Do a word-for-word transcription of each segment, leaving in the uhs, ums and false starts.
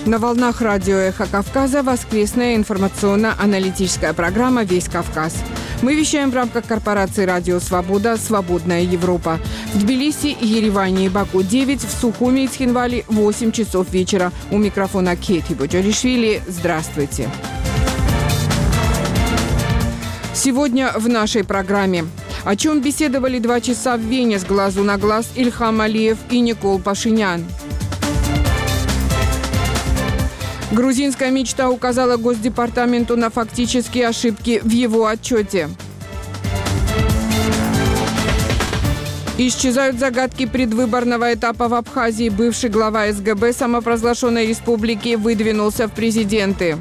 На волнах радио «Эхо Кавказа» воскресная информационно-аналитическая программа «Весь Кавказ». Мы вещаем в рамках корпорации «Радио Свобода. Свободная Европа». В Тбилиси, Ереване и Баку девять, в Сухуми и Цхинвале восемь часов вечера. У микрофона Кейти Боджаришвили. Здравствуйте. Сегодня в нашей программе. О чем беседовали два часа в Вене с глазу на глаз Ильхам Алиев и Никол Пашинян. Грузинская мечта указала Госдепартаменту на фактические ошибки в его отчете. Исчезают загадки предвыборного этапа в Абхазии. Бывший глава эс гэ бэ самопровозглашенной республики выдвинулся в президенты.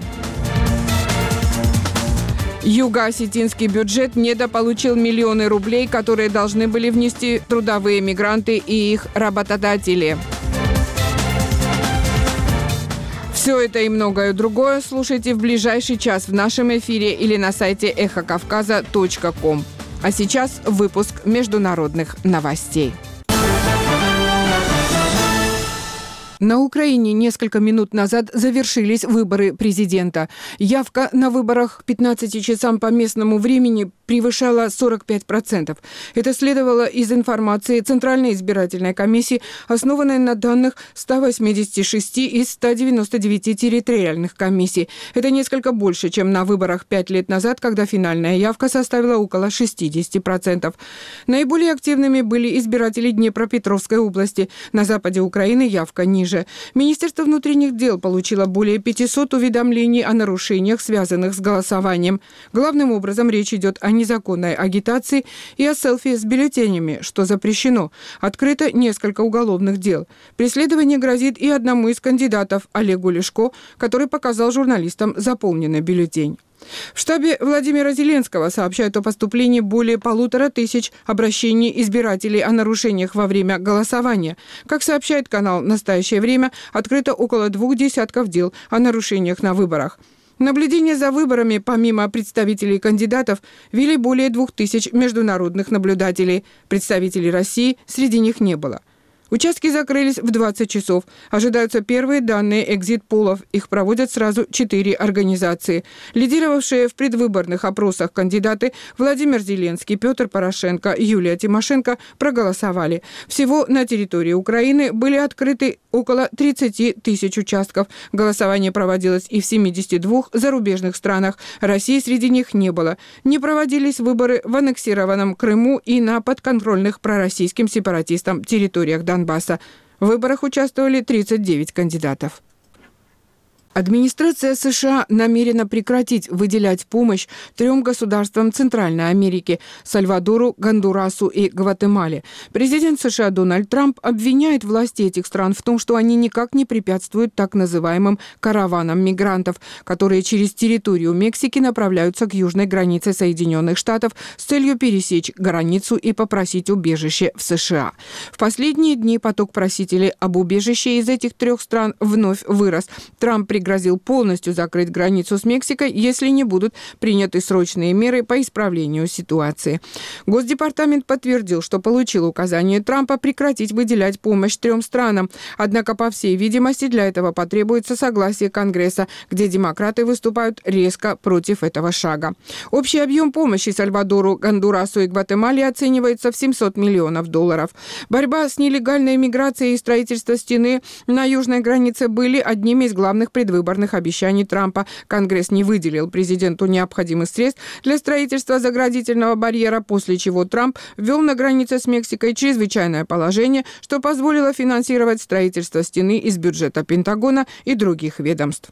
Юго-осетинский бюджет недополучил миллионы рублей, которые должны были внести трудовые мигранты и их работодатели. Все это и многое другое слушайте в ближайший час в нашем эфире или на сайте эхо кавказа точка ком. А сейчас выпуск международных новостей. На Украине несколько минут назад завершились выборы президента. Явка на выборах к пятнадцати часам по местному времени превышала сорок пять процентов. Это следовало из информации Центральной избирательной комиссии, основанной на данных ста восьмидесяти шести из ста девяноста девяти территориальных комиссий. Это несколько больше, чем на выборах пять лет назад, когда финальная явка составила около шестидесяти процентов. Наиболее активными были избиратели Днепропетровской области. На западе Украины явка ниже. Министерство внутренних дел получило более пятисот уведомлений о нарушениях, связанных с голосованием. Главным образом речь идет о незаконной агитации и о селфи с бюллетенями, что запрещено. Открыто несколько уголовных дел. Преследование грозит и одному из кандидатов, Олегу Ляшко, который показал журналистам заполненный бюллетень. В штабе Владимира Зеленского сообщают о поступлении более полутора тысяч обращений избирателей о нарушениях во время голосования. Как сообщает канал «В настоящее время», открыто около двух десятков дел о нарушениях на выборах. Наблюдение за выборами, помимо представителей кандидатов, вели более двух тысяч международных наблюдателей. Представителей России среди них не было. Участки закрылись в двадцать часов. Ожидаются первые данные экзит-полов. Их проводят сразу четыре организации. Лидировавшие в предвыборных опросах кандидаты Владимир Зеленский, Петр Порошенко, Юлия Тимошенко проголосовали. Всего на территории Украины были открыты около тридцати тысяч участков. Голосование проводилось и в семидесяти двух зарубежных странах. России среди них не было. Не проводились выборы в аннексированном Крыму и на подконтрольных пророссийским сепаратистам территориях Донбасса. В выборах участвовали тридцать девять кандидатов. Администрация США намерена прекратить выделять помощь трем государствам Центральной Америки – Сальвадору, Гондурасу и Гватемале. Президент США Дональд Трамп обвиняет власти этих стран в том, что они никак не препятствуют так называемым караванам мигрантов, которые через территорию Мексики направляются к южной границе Соединенных Штатов с целью пересечь границу и попросить убежище в США. В последние дни поток просителей об убежище из этих трех стран вновь вырос. Трамп пригрозил грозил полностью закрыть границу с Мексикой, если не будут приняты срочные меры по исправлению ситуации. Госдепартамент подтвердил, что получил указание Трампа прекратить выделять помощь трем странам. Однако, по всей видимости, для этого потребуется согласие Конгресса, где демократы выступают резко против этого шага. Общий объем помощи Сальвадору, Гондурасу и Гватемале оценивается в семьсот миллионов долларов. Борьба с нелегальной миграцией и строительство стены на южной границе были одними из главных предвыборных выборных обещаний Трампа. Конгресс не выделил президенту необходимых средств для строительства заградительного барьера, после чего Трамп ввел на границе с Мексикой чрезвычайное положение, что позволило финансировать строительство стены из бюджета Пентагона и других ведомств.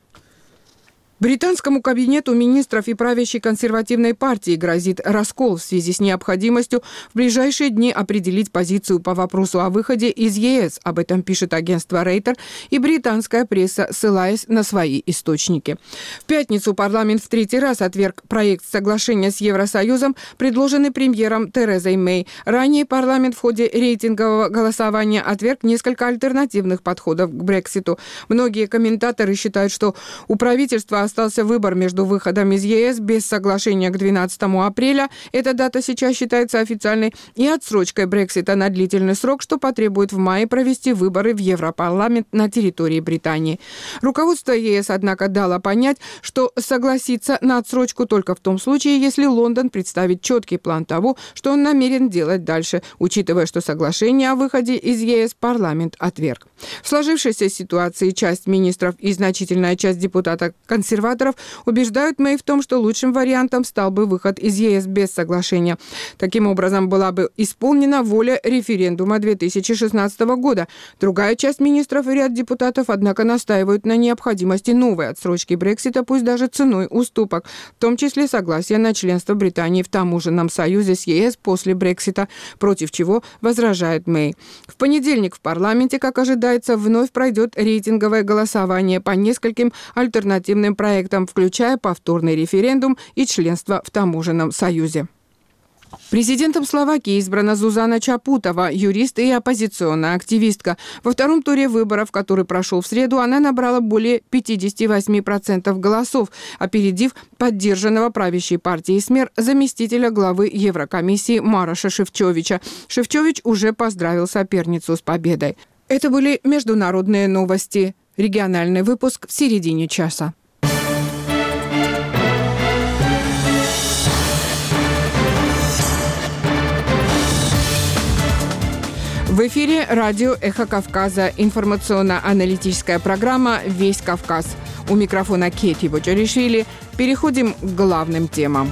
Британскому кабинету министров и правящей консервативной партии грозит раскол в связи с необходимостью в ближайшие дни определить позицию по вопросу о выходе из е эс. Об этом пишет агентство Рейтер и британская пресса, ссылаясь на свои источники. В пятницу парламент в третий раз отверг проект соглашения с Евросоюзом, предложенный премьером Терезой Мэй. Ранее парламент в ходе рейтингового голосования отверг несколько альтернативных подходов к Брекситу. Многие комментаторы считают, что у правительства остался выбор между выходом из ЕС без соглашения к двенадцатому апреля, эта дата сейчас считается официальной, и отсрочкой Брексита на длительный срок, что потребует в мае провести выборы в Европарламент на территории Британии. Руководство ЕС, однако, дало понять, что согласится на отсрочку только в том случае, если Лондон представит четкий план того, что он намерен делать дальше, учитывая, что соглашение о выходе из ЕС парламент отверг. В сложившейся ситуации часть министров и значительная часть депутатов-консерваторов убеждают Мэй в том, что лучшим вариантом стал бы выход из ЕС без соглашения. Таким образом, была бы исполнена воля референдума две тысячи шестнадцатого года. Другая часть министров и ряд депутатов, однако, настаивают на необходимости новой отсрочки Брексита, пусть даже ценой уступок, в том числе согласия на членство Британии в таможенном союзе с ЕС после Брексита, против чего возражает Мэй. В понедельник в парламенте, как ожидается, вновь пройдет рейтинговое голосование по нескольким альтернативным проектам, включая повторный референдум и членство в таможенном союзе. Президентом Словакии избрана Зузана Чапутова, юрист и оппозиционная активистка. Во втором туре выборов, который прошел в среду, она набрала более пятьдесят восемь процентов голосов, опередив поддержанного правящей партией СМЕР заместителя главы Еврокомиссии Мароша Шефчовича. Шефчович уже поздравил соперницу с победой. Это были международные новости. Региональный выпуск в середине часа. В эфире радио «Эхо Кавказа», информационно-аналитическая программа «Весь Кавказ». У микрофона Кети Вочаришвили. Переходим к главным темам.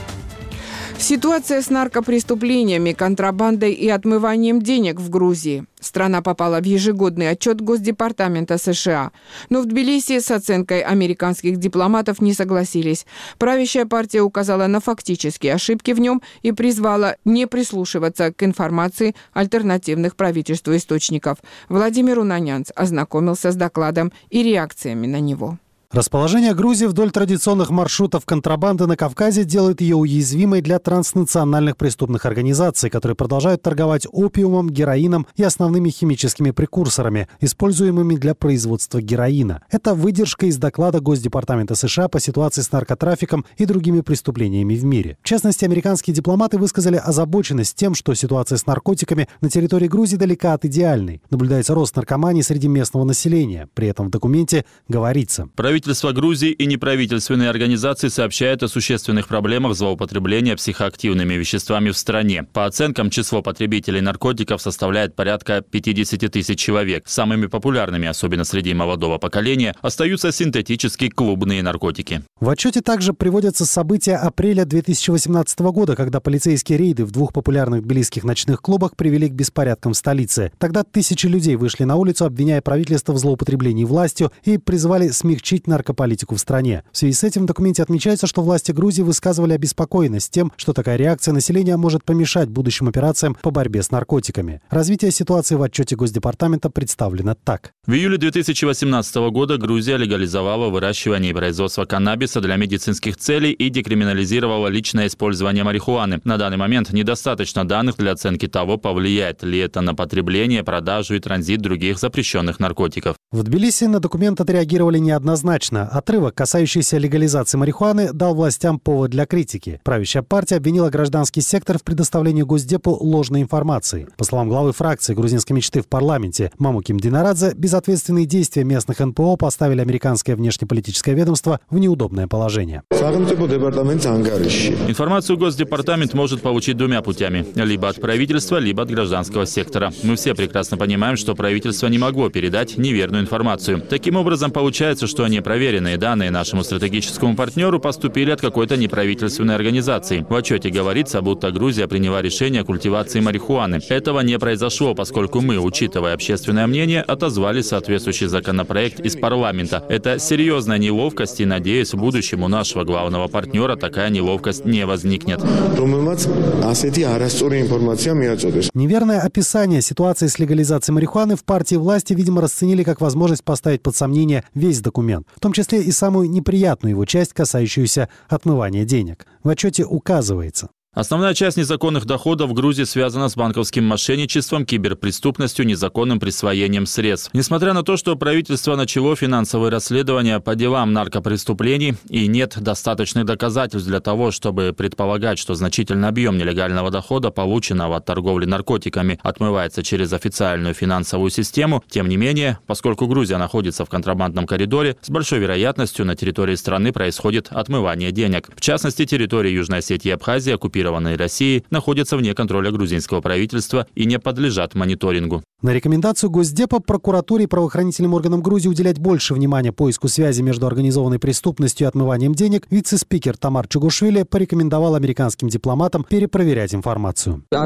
Ситуация с наркопреступлениями, контрабандой и отмыванием денег в Грузии. Страна попала в ежегодный отчет Госдепартамента США. Но в Тбилиси с оценкой американских дипломатов не согласились. Правящая партия указала на фактические ошибки в нем и призвала не прислушиваться к информации альтернативных правительству источников. Владимир Унанянц ознакомился с докладом и реакциями на него. Расположение Грузии вдоль традиционных маршрутов контрабанды на Кавказе делает ее уязвимой для транснациональных преступных организаций, которые продолжают торговать опиумом, героином и основными химическими прекурсорами, используемыми для производства героина. Это выдержка из доклада Госдепартамента США по ситуации с наркотрафиком и другими преступлениями в мире. В частности, американские дипломаты высказали озабоченность тем, что ситуация с наркотиками на территории Грузии далека от идеальной. Наблюдается рост наркомании среди местного населения. При этом в документе говорится: Правительство Грузии и неправительственные организации сообщают о существенных проблемах злоупотребления психоактивными веществами в стране. По оценкам, число потребителей наркотиков составляет порядка пятьдесят тысяч человек. Самыми популярными, особенно среди молодого поколения, остаются синтетические клубные наркотики. В отчете также приводятся события апреля две тысячи восемнадцатого года, когда полицейские рейды в двух популярных тбилисских ночных клубах привели к беспорядкам в столице. Тогда тысячи людей вышли на улицу, обвиняя правительство в злоупотреблении властью и призывали смягчить наркополитику в стране. В связи с этим в документе отмечается, что власти Грузии высказывали обеспокоенность тем, что такая реакция населения может помешать будущим операциям по борьбе с наркотиками. Развитие ситуации в отчете Госдепартамента представлено так. В июле две тысячи восемнадцатого года Грузия легализовала выращивание и производство каннабиса для медицинских целей и декриминализировала личное использование марихуаны. На данный момент недостаточно данных для оценки того, повлияет ли это на потребление, продажу и транзит других запрещенных наркотиков. В Тбилиси на документ отреагировали неоднозначно. Отрывок, касающийся легализации марихуаны, дал властям повод для критики. Правящая партия обвинила гражданский сектор в предоставлении Госдепу ложной информации. По словам главы фракции грузинской мечты в парламенте Мамуким Динарадзе, безответственные действия местных эн пэ о поставили американское внешнеполитическое ведомство в неудобное положение. Информацию Госдепартамент может получить двумя путями. Либо от правительства, либо от гражданского сектора. Мы все прекрасно понимаем, что правительство не могло передать неверную информацию. Таким образом, получается, что непроверенные данные нашему стратегическому партнеру поступили от какой-то неправительственной организации. В отчете говорится, будто Грузия приняла решение о культивации марихуаны. Этого не произошло, поскольку мы, учитывая общественное мнение, отозвали соответствующий законопроект из парламента. Это серьезная неловкость, и, надеюсь, в будущем у нашего главного партнера такая неловкость не возникнет. Неверное описание ситуации с легализацией марихуаны в партии власти, видимо, расценили как возможность поставить под сомнение весь документ, в том числе и самую неприятную его часть, касающуюся отмывания денег. В отчете указывается: Основная часть незаконных доходов в Грузии связана с банковским мошенничеством, киберпреступностью, незаконным присвоением средств. Несмотря на то, что правительство начало финансовые расследования по делам наркопреступлений и нет достаточных доказательств для того, чтобы предполагать, что значительный объем нелегального дохода, полученного от торговли наркотиками, отмывается через официальную финансовую систему, тем не менее, поскольку Грузия находится в контрабандном коридоре, с большой вероятностью на территории страны происходит отмывание денег. В частности, территории Южной Осетии и Абхазии, оккупированные Россией, находятся вне контроля грузинского правительства и не подлежат мониторингу. На рекомендацию Госдепа прокуратуре и правоохранительным органам Грузии уделять больше внимания поиску связи между организованной преступностью и отмыванием денег вице-спикер Тамар Чугушвили порекомендовал американским дипломатам перепроверять информацию. Я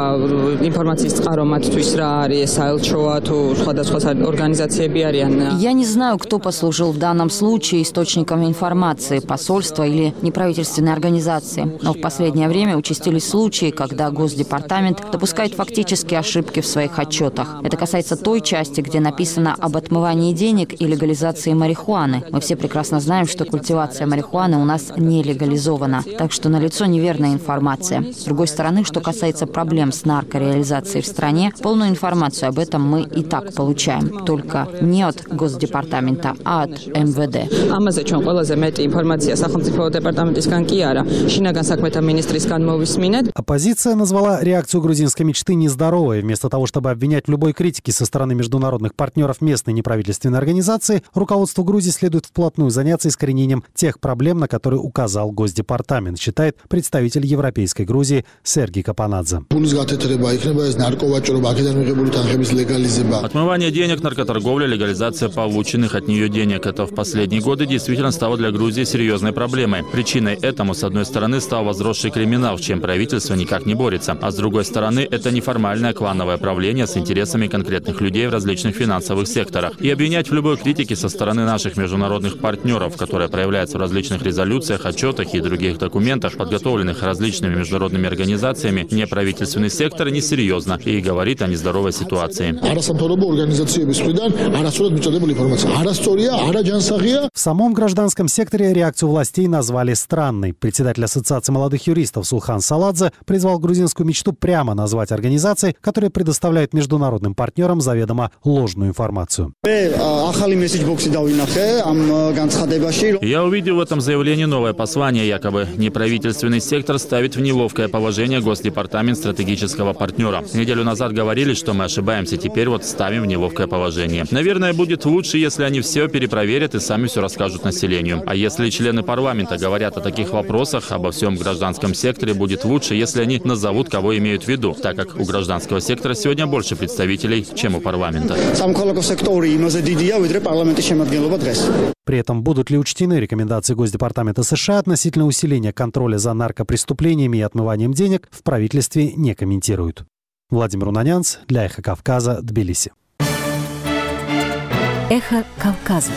не знаю, кто послужил в данном случае источником информации, посольство или неправительственные организации. Но в последнее время участились случаи, когда Госдепартамент допускает фактические ошибки в своих отчетах. Это касается той части, где написано об отмывании денег и легализации марихуаны. Мы все прекрасно знаем, что культивация марихуаны у нас не легализована, так что налицо неверная информация. С другой стороны, что касается проблем с наркореализацией в стране, полную информацию об этом мы и так получаем, только не от Госдепартамента, а от эм вэ дэ. Оппозиция назвала реакцию грузинской мечты нездоровой. Вместо того, чтобы обвинять в любой критике со стороны международных партнеров местной неправительственной организации, руководству Грузии следует вплотную заняться искоренением тех проблем, на которые указал Госдепартамент, считает представитель Европейской Грузии Сергей Капанадзе. Отмывание денег, наркоторговля, легализация полученных от нее денег – это в последние годы действительно стало для Грузии серьезной проблемой. Причиной этому, с одной стороны, стал возросший криминал, с чем правительство никак не борется, а с другой стороны, это неформальное клановое правление с интересами конкретных людей в различных финансовых секторах. И обвинять в любой критике со стороны наших международных партнеров, которая проявляется в различных резолюциях, отчетах и других документах, подготовленных различными международными организациями, неправительственный сектор несерьезно и говорит о нездоровой ситуации. В самом гражданском секторе реакцию властей назвали странной. Председатель Ассоциации молодых юристов Сулхан Саладзе призвал грузинскую мечту прямо назвать организацией, которая предоставляет международным партнерам заведомо ложную информацию. Я увидел в этом заявлении новое послание. Якобы неправительственный сектор ставит в неловкое положение Госдепартамент стратегического партнера. Неделю назад говорили, что мы ошибаемся. Теперь вот ставим в неловкое положение. Наверное, будет лучше, если они все перепроверят и сами все расскажут населению. А если члены парламента говорят о таких вопросах, обо всем гражданском секторе, будет лучше, если они назовут, кого имеют в виду, так как у гражданского сектора сегодня больше представителей, чем у парламента. При этом будут ли учтены рекомендации Госдепартамента США относительно усиления контроля за наркопреступлениями и отмыванием денег, в правительстве не комментируют. Владимир Унанянц для «Эхо Кавказа», Тбилиси. «Эхо Кавказа».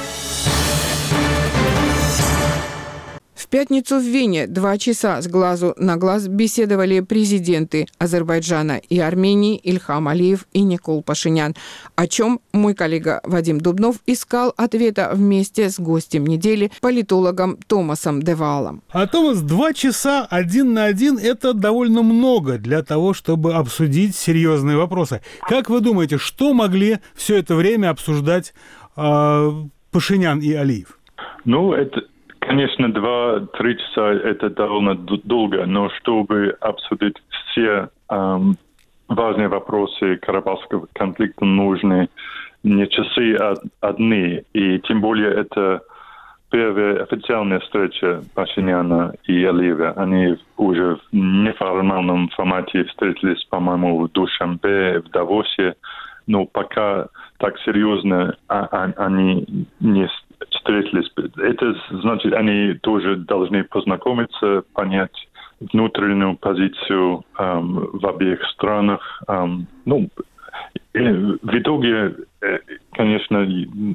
В пятницу в Вене два часа с глазу на глаз беседовали президенты Азербайджана и Армении Ильхам Алиев и Никол Пашинян, о чем мой коллега Вадим Дубнов искал ответа вместе с гостем недели, политологом Томасом Девалом. А Томас, два часа один на один – это довольно много для того, чтобы обсудить серьезные вопросы. Как вы думаете, что могли все это время обсуждать э, Пашинян и Алиев? Ну, это... Конечно, два-три часа – это довольно долго, но чтобы обсудить все эм, важные вопросы Карабахского конфликта, нужны не часы, а одни. И тем более это первая официальная встреча Пашиняна и Алиева. Они уже в неформальном формате встретились, по-моему, в Душанбе, в Давосе. Но пока так серьезно они не встретились. Это значит, они тоже должны познакомиться, понять внутреннюю позицию эм, в обеих странах. Эм, ну, в итоге конечно,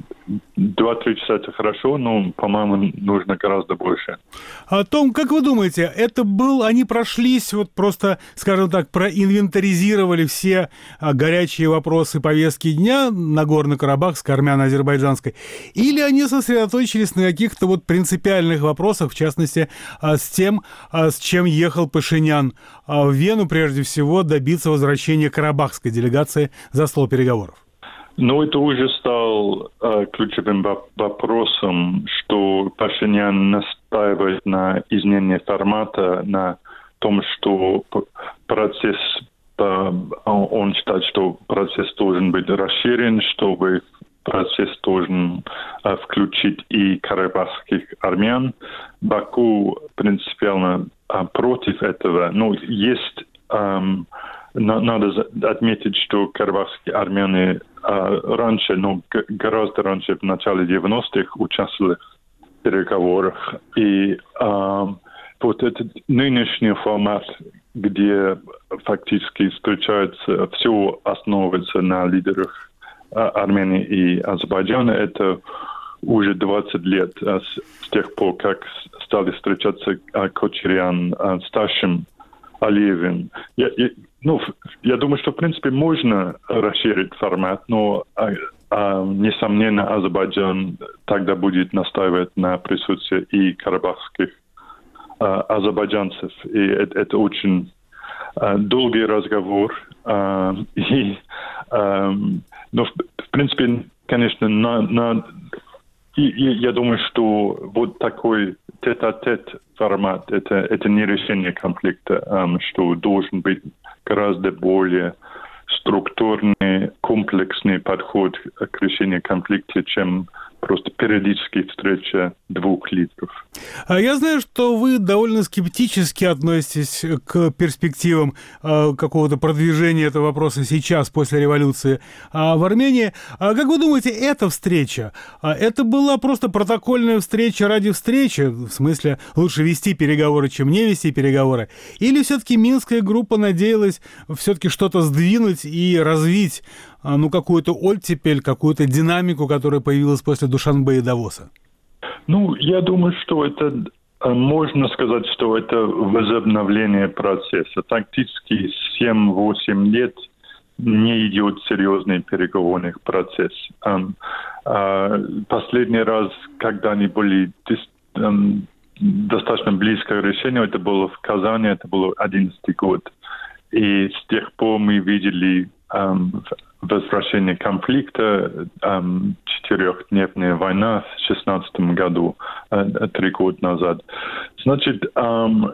два-три часа это хорошо, но, по-моему, нужно гораздо больше. А Том, как вы думаете, это был, они прошлись, вот просто, скажем так, проинвентаризировали все горячие вопросы повестки дня Нагорно-Карабахской, армяно-азербайджанской, или они сосредоточились на каких-то вот принципиальных вопросах, в частности, с тем, с чем ел Пашинян в Вену, прежде всего, добиться возвращения карабахской делегации за стол переговоров? Но это уже стал э, ключевым вопросом, что Пашинян настаивает на изменении формата, на том, что процесс, э, он считает, что процесс должен быть расширен, чтобы процесс должен э, включить и карабахских армян. Баку принципиально э, против этого. Но есть... Э, Надо отметить, что карабахские армяне а, раньше, ну, г- гораздо раньше, в начале девяностых, участвовали в переговорах. И а, вот этот нынешний формат, где фактически встречаются, все основывается на лидерах а, Армении и Азербайджана, это уже двадцать лет а, с, с тех пор, как стали встречаться а, Кочарян а, старшим Алиевым. Я, я, ну, я думаю, что, в принципе, можно расширить формат, но, а, а, несомненно, Азербайджан тогда будет настаивать на присутствии и карабахских а, азербайджанцев. И это, это очень а, долгий разговор. А, и, а, но, в, в принципе, конечно, на, на, и, и я думаю, что вот такой тет-а-тет формат, это, это не решение конфликта, um, что должен быть гораздо более структурный, комплексный подход к решению конфликта, чем просто периодические встречи двух лидеров. Я знаю, что вы довольно скептически относитесь к перспективам э, какого-то продвижения этого вопроса сейчас, после революции а в Армении. А как вы думаете, эта встреча, это была просто протокольная встреча ради встречи, в смысле лучше вести переговоры, чем не вести переговоры? Или все-таки Минская группа надеялась все-таки что-то сдвинуть и развить, ну, какую-то оттепель, какую-то динамику, которая появилась после Душанбе и Давоса? Ну, я думаю, что это, можно сказать, что это возобновление процесса. Фактически семь-восемь лет не идет серьезный переговорный процесс. Последний раз, когда они были достаточно близко к решению, это было в Казани, это был одиннадцатый год. И с тех пор мы видели возвращение конфликта, эм, четырехдневная война в шестнадцатом году, э, три года назад. Значит, эм,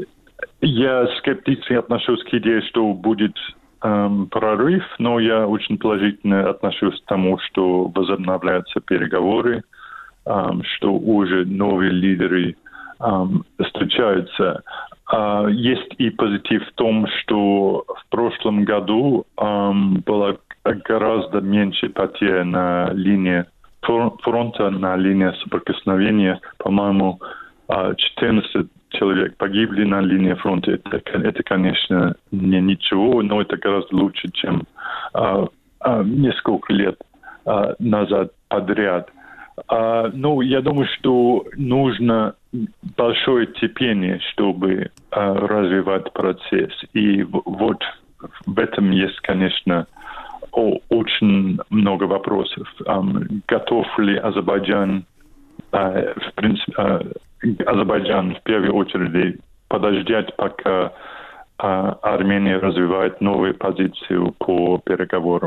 я скептически отношусь к идее, что будет эм, прорыв, но я очень положительно отношусь к тому, что возобновляются переговоры, эм, что уже новые лидеры эм, встречаются. Uh, есть и позитив в том, что в прошлом году um, было гораздо меньше потерь на линии фронта, на линии соприкосновения. По-моему, четырнадцать человек погибли на линии фронта. Это, это, конечно, не ничего, но это гораздо лучше, чем uh, uh, несколько лет uh, назад подряд. Uh, ну, я думаю, что нужно большое терпение, чтобы uh, развивать процесс. И в, вот в этом есть, конечно, о, очень много вопросов. Um, готов ли Азербайджан, uh, в принципе, uh, Азербайджан в первую очередь подождать, пока uh, Армения развивает новую позицию по переговорам?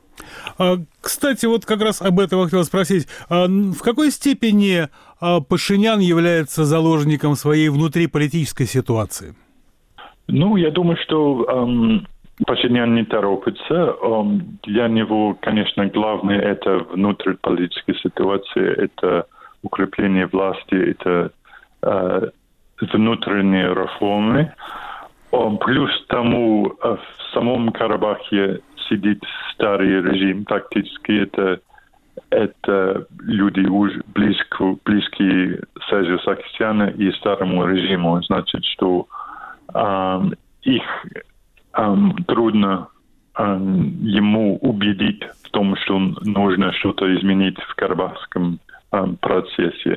Кстати, вот как раз об этом я хотел спросить. В какой степени Пашинян является заложником своей внутриполитической ситуации? Ну, я думаю, что эм, Пашинян не торопится. Эм, для него, конечно, главное это внутриполитическая ситуация, это укрепление власти, это э, внутренние реформы. Эм, плюс тому, э, в самом Карабахе сидит старый режим, фактически это, это люди уже близко, близкие Сержу Саркисяну и старому режиму. Значит, что эм, их эм, трудно ему убедить в том, что нужно что-то изменить в карабахском процессе.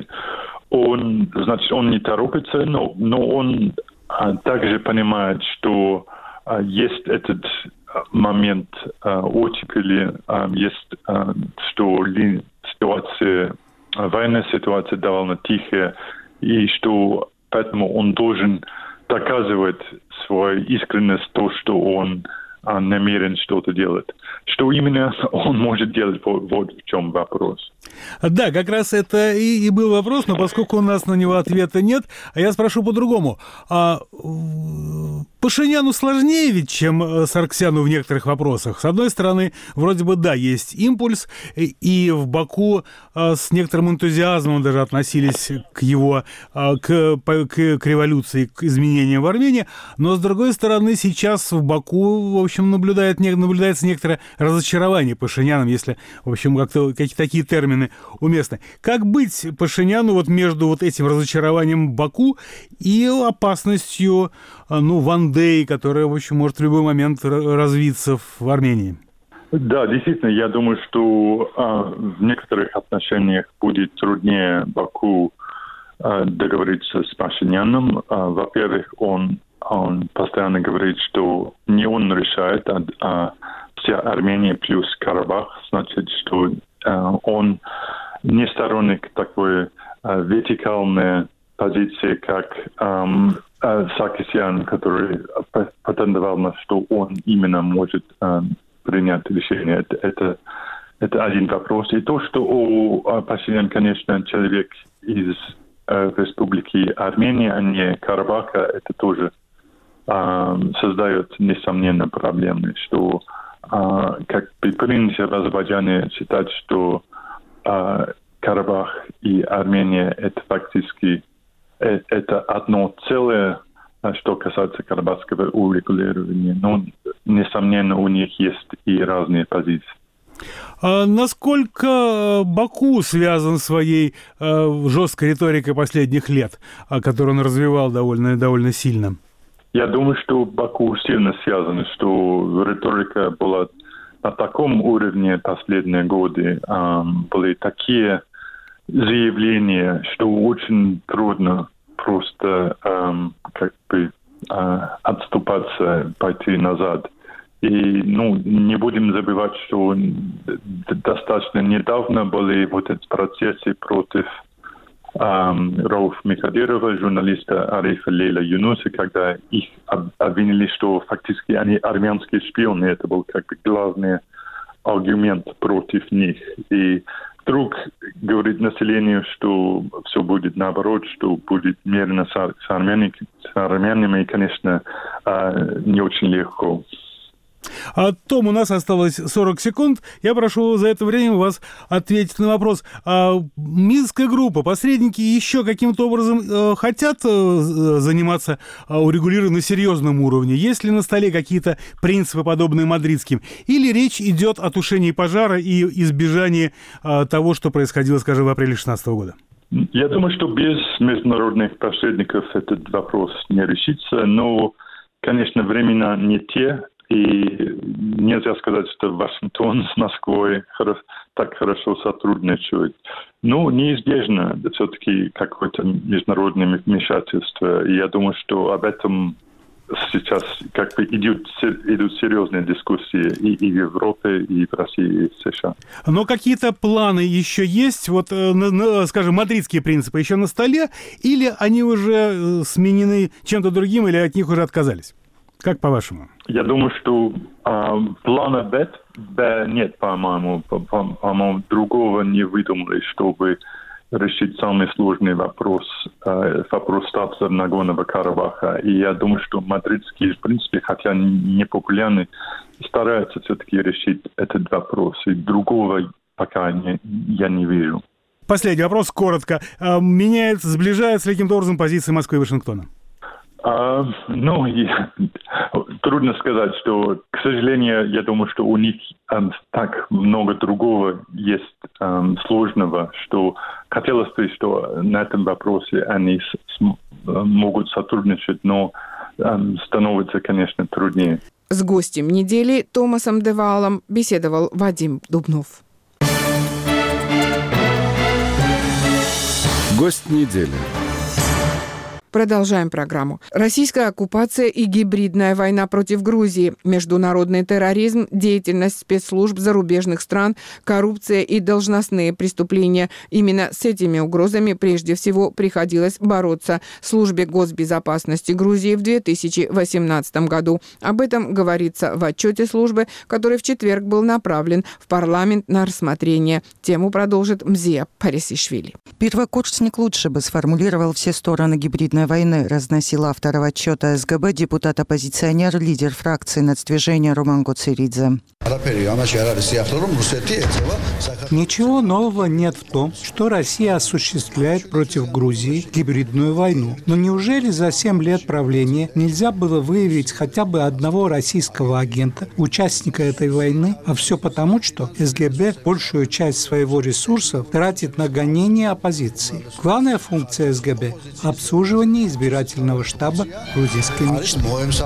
Он, значит, он не торопится, но, но он также понимает, что есть этот момент оттепели, есть, что ситуация, военная ситуация довольно тихая, и что поэтому он должен доказывать свою искренность, то, что он намерен что-то делать. Что именно он может делать, вот, вот в чем вопрос. Да, как раз это и, и был вопрос, но поскольку у нас на него ответа нет, а я спрошу по-другому. А, Пашиняну сложнее ведь, чем Саргсяну в некоторых вопросах. С одной стороны, вроде бы, да, есть импульс, и в Баку а, с некоторым энтузиазмом даже относились к его, а, к, к, к революции, к изменениям в Армении, но с другой стороны, сейчас в Баку, в общем, наблюдает, наблюдается некоторое разочарование Пашиняном, если, в общем, как-то какие-то такие термины уместны. Как быть Пашиняну вот между вот этим разочарованием Баку и опасностью, ну, Ван Дэй, которая, в общем, может в любой момент развиться в Армении? Да, действительно, я думаю, что а, в некоторых отношениях будет труднее Баку а, договориться с Пашиняном. А, во-первых, он, он постоянно говорит, что не он решает, а, а вся Армения плюс Карабах, значит, что а, он не сторонник такой а, вертикальной позиции, как а, а, Саркисян, который претендовал на что он именно может а, принять решение. Это, это, это один вопрос. И то, что у Пашинян, конечно, человек из э, Республики Армения, а не Карабаха, это тоже э, создает, несомненно, проблемы, что э, как бы принято в Азербайджане считать, что э, Карабах и Армения это фактически э, это одно целое, что касается карабахского урегулирования. Но, несомненно, у них есть и разные позиции. А насколько Баку связан своей э, жесткой риторикой последних лет, которую он развивал довольно, довольно сильно? Я думаю, что Баку сильно связан, что риторика была на таком уровне последние годы. Э, были такие заявления, что очень трудно просто эм, как бы э, отступаться, пойти назад. И ну, не будем забывать, что достаточно недавно были вот эти процессы против эм, Рауфа Микадирова, журналиста Арифа Лейла Юнуса, когда их обвинили, что фактически они армянские шпионы. Это был как бы главный аргумент против них. И вдруг говорит населению, что все будет наоборот, что будет мирно с, с, армяни, с армянами, и, конечно, не очень легко. А, Том, у нас осталось сорок секунд. Я прошу за это время вас ответить на вопрос. А Минская группа, посредники еще каким-то образом э, хотят э, заниматься э, урегулированием на серьезном уровне? Есть ли на столе какие-то принципы, подобные мадридским? Или речь идет о тушении пожара и избежании э, того, что происходило, скажем, в апреле две тысячи шестнадцатого года? Я думаю, что без международных посредников этот вопрос не решится. Но, конечно, времена не те. И нельзя сказать, что Вашингтон с Москвой так хорошо сотрудничает. Но неизбежно все-таки какое-то международное вмешательство. И я думаю, что об этом сейчас как бы идут, идут серьезные дискуссии и, и в Европе, и в России, и в США. Но какие-то планы еще есть? Вот, скажем, мадридские принципы еще на столе? Или они уже сменены чем-то другим, или от них уже отказались? Как по-вашему? Я думаю, что э, плана Б, Б нет, по-моему. По-моему, другого не выдумали, чтобы решить самый сложный вопрос, э, вопрос статуса Нагорного Карабаха. И я думаю, что мадридские, в принципе, хотя не популярны, стараются все-таки решить этот вопрос. И другого пока не, я не вижу. Последний вопрос, коротко. Меняется, сближается ли каким-то образом позиции Москвы и Вашингтона? А, ну, я, трудно сказать, что, к сожалению, я думаю, что у них um, так много другого есть um, сложного, что хотелось бы, что на этом вопросе они с, с, могут сотрудничать, но um, становится, конечно, труднее. С гостем недели Томасом де Ваалом беседовал Вадим Дубнов. Гость недели. Продолжаем программу. Российская оккупация и гибридная война против Грузии, международный терроризм, деятельность спецслужб зарубежных стран, коррупция и должностные преступления. Именно с этими угрозами прежде всего приходилось бороться службе госбезопасности Грузии в две тысячи восемнадцатом году. Об этом говорится в отчете службы, который в четверг был направлен в парламент на рассмотрение. Тему продолжит Мзия Парисишвили. Первокурсник лучше бы сформулировал все стороны гибридной войны, разносил автор отчета СГБ, депутат-оппозиционер, лидер фракции нацдвижения Роман Гоцеридзе. Ничего нового нет в том, что Россия осуществляет против Грузии гибридную войну. Но неужели за семь лет правления нельзя было выявить хотя бы одного российского агента, участника этой войны? А все потому, что СГБ большую часть своего ресурса тратит на гонение оппозиции. Главная функция СГБ – обслуживание избирательного штаба грузинской мечты.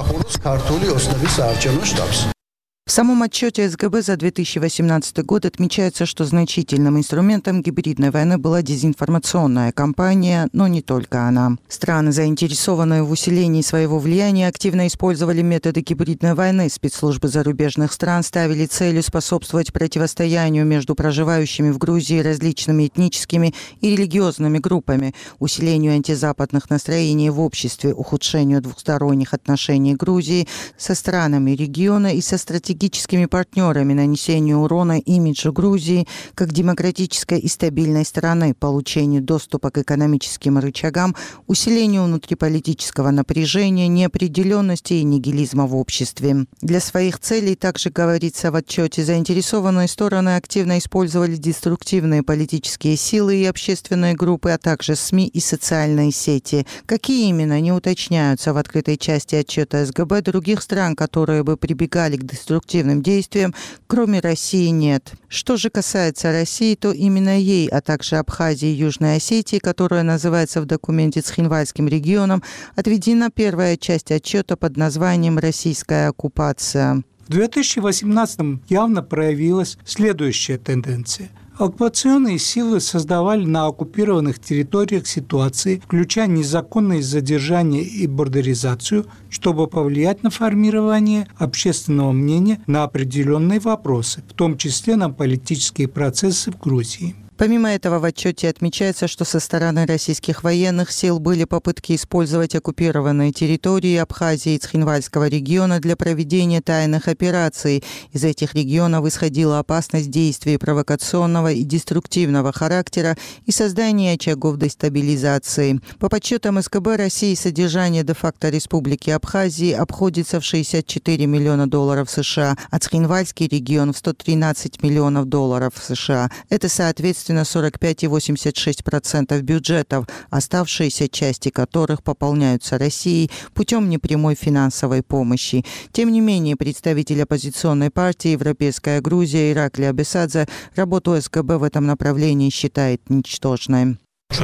В самом отчете СГБ за две тысячи восемнадцатый год отмечается, что значительным инструментом гибридной войны была дезинформационная кампания, но не только она. Страны, заинтересованные в усилении своего влияния, активно использовали методы гибридной войны. Спецслужбы зарубежных стран ставили целью способствовать противостоянию между проживающими в Грузии различными этническими и религиозными группами, усилению антизападных настроений в обществе, ухудшению двухсторонних отношений Грузии со странами региона и со стратегическими стратегическими партнерами, нанесению урона имиджу Грузии как демократической и стабильной страны, получению доступа к экономическим рычагам, усилению внутриполитического напряжения, неопределенности и нигилизма в обществе. Для своих целей, также говорится в отчете, заинтересованные стороны активно использовали деструктивные политические силы и общественные группы, а также СМИ и социальные сети. Какие именно, не уточняются в открытой части отчета СГБ. Других стран, которые бы прибегали к деструктивным действиям, кроме России, нет. Что же касается России, то именно ей, а также Абхазии и Южной Осетии, которая называется в документе Цхинвальским регионом, отведена первая часть отчета под названием «Российская оккупация». В две тысячи восемнадцатом явно проявилась следующая тенденция. Оккупационные силы создавали на оккупированных территориях ситуации, включая незаконное задержание и бордеризацию, чтобы повлиять на формирование общественного мнения на определенные вопросы, в том числе на политические процессы в Грузии. Помимо этого, в отчете отмечается, что со стороны российских военных сил были попытки использовать оккупированные территории Абхазии и Цхинвальского региона для проведения тайных операций. Из этих регионов исходила опасность действий провокационного и деструктивного характера и создания очагов дестабилизации. По подсчетам СКБ России, содержание де-факто Республики Абхазии обходится в шестьдесят четыре миллиона долларов США, а Цхинвальский регион в сто тринадцать миллионов долларов США. Это, соответственно, сорок пять целых восемьдесят шесть сотых процента бюджетов, оставшиеся части которых пополняются Россией путем непрямой финансовой помощи. Тем не менее, представитель оппозиционной партии «Европейская Грузия» Иракли Абесадзе работу СГБ в этом направлении считает ничтожной.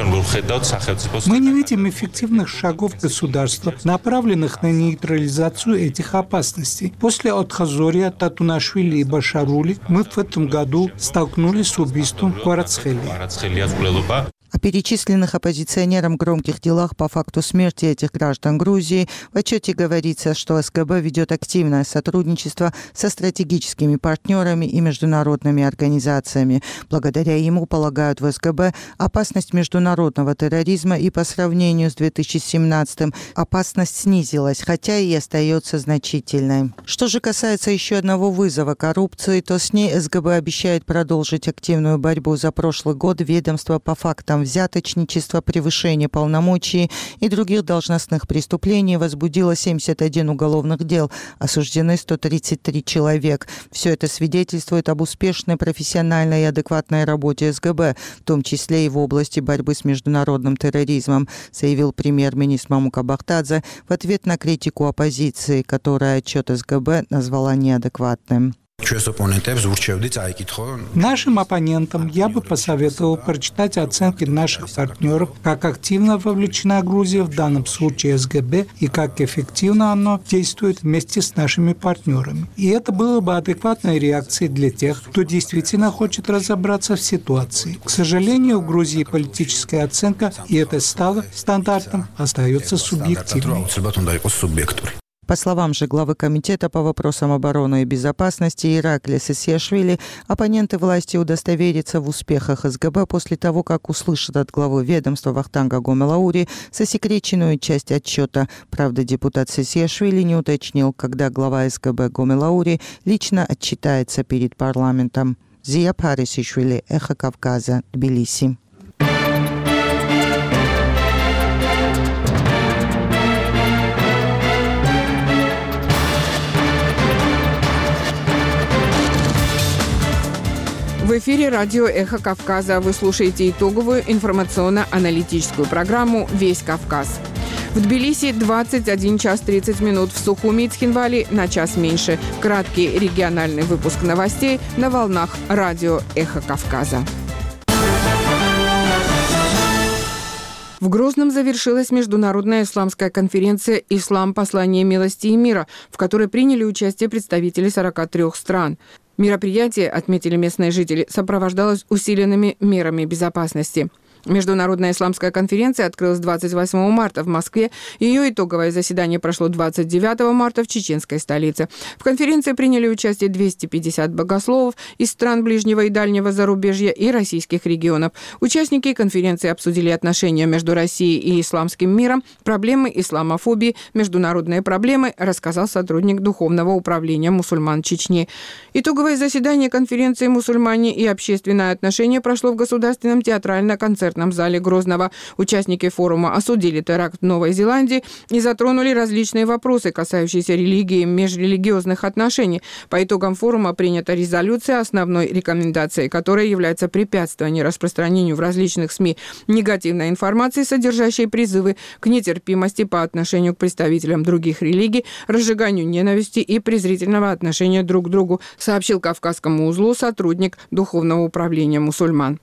Мы не видим эффективных шагов государства, направленных на нейтрализацию этих опасностей. После Отхазория, Татунашвили и Башарули мы в этом году столкнулись с убийством Кварацхели. О перечисленных оппозиционерам громких делах по факту смерти этих граждан Грузии в отчете говорится, что СГБ ведет активное сотрудничество со стратегическими партнерами и международными организациями. Благодаря ему, полагают в СГБ, опасность международного терроризма и по сравнению с две тысячи семнадцатым опасность снизилась, хотя и остается значительной. Что же касается еще одного вызова – коррупции, то с ней СГБ обещает продолжить активную борьбу. За прошлый год ведомство по фактам взяточничества, превышения полномочий и других должностных преступлений возбудило семьдесят один уголовных дел, осуждены сто тридцать три человек. Все это свидетельствует об успешной, профессиональной и адекватной работе СГБ, в том числе и в области борьбы с международным терроризмом, заявил премьер-министр Мамука Бахтадзе в ответ на критику оппозиции, которая отчет СГБ назвала неадекватным. Нашим оппонентам я бы посоветовал прочитать оценки наших партнеров, как активно вовлечена Грузия в данном случае эс гэ бэ и как эффективно оно действует вместе с нашими партнерами. И это было бы адекватной реакцией для тех, кто действительно хочет разобраться в ситуации. К сожалению, в Грузии политическая оценка, и это стало стандартом, остается субъективной. По словам же главы Комитета по вопросам обороны и безопасности Ираклия Сесиашвили, оппоненты власти удостоверятся в успехах эс гэ бэ после того, как услышат от главы ведомства Вахтанга Гомелаури засекреченную часть отчета. Правда, депутат Сесиашвили не уточнил, когда глава эс гэ бэ Гомелаури лично отчитается перед парламентом. Зия Парисишвили, Эхо Кавказа, Тбилиси. В эфире радио «Эхо Кавказа». Вы слушаете итоговую информационно-аналитическую программу «Весь Кавказ». В Тбилиси двадцать один час тридцать минут, в Сухуми и Цхинвали на час меньше. Краткий региональный выпуск новостей на волнах радио «Эхо Кавказа». В Грозном завершилась международная исламская конференция «Ислам. Послание милости и мира», в которой приняли участие представители сорока трёх стран. Мероприятие, отметили местные жители, сопровождалось усиленными мерами безопасности. Международная исламская конференция открылась двадцать восьмого марта в Москве. Ее итоговое заседание прошло двадцать девятого марта в чеченской столице. В конференции приняли участие двести пятьдесят богословов из стран ближнего и дальнего зарубежья и российских регионов. Участники конференции обсудили отношения между Россией и исламским миром, проблемы исламофобии, международные проблемы, рассказал сотрудник Духовного управления мусульман Чечни. Итоговое заседание конференции «Мусульмане и общественное отношение» прошло в Государственном театрально-концертном зале Грозного. Участники форума осудили теракт в Новой Зеландии и затронули различные вопросы, касающиеся религии и межрелигиозных отношений. По итогам форума принята резолюция, основной рекомендацией которой является препятствование распространению в различных СМИ негативной информации, содержащей призывы к нетерпимости по отношению к представителям других религий, разжиганию ненависти и презрительного отношения друг к другу, сообщил Кавказскому узлу сотрудник Духовного управления мусульман.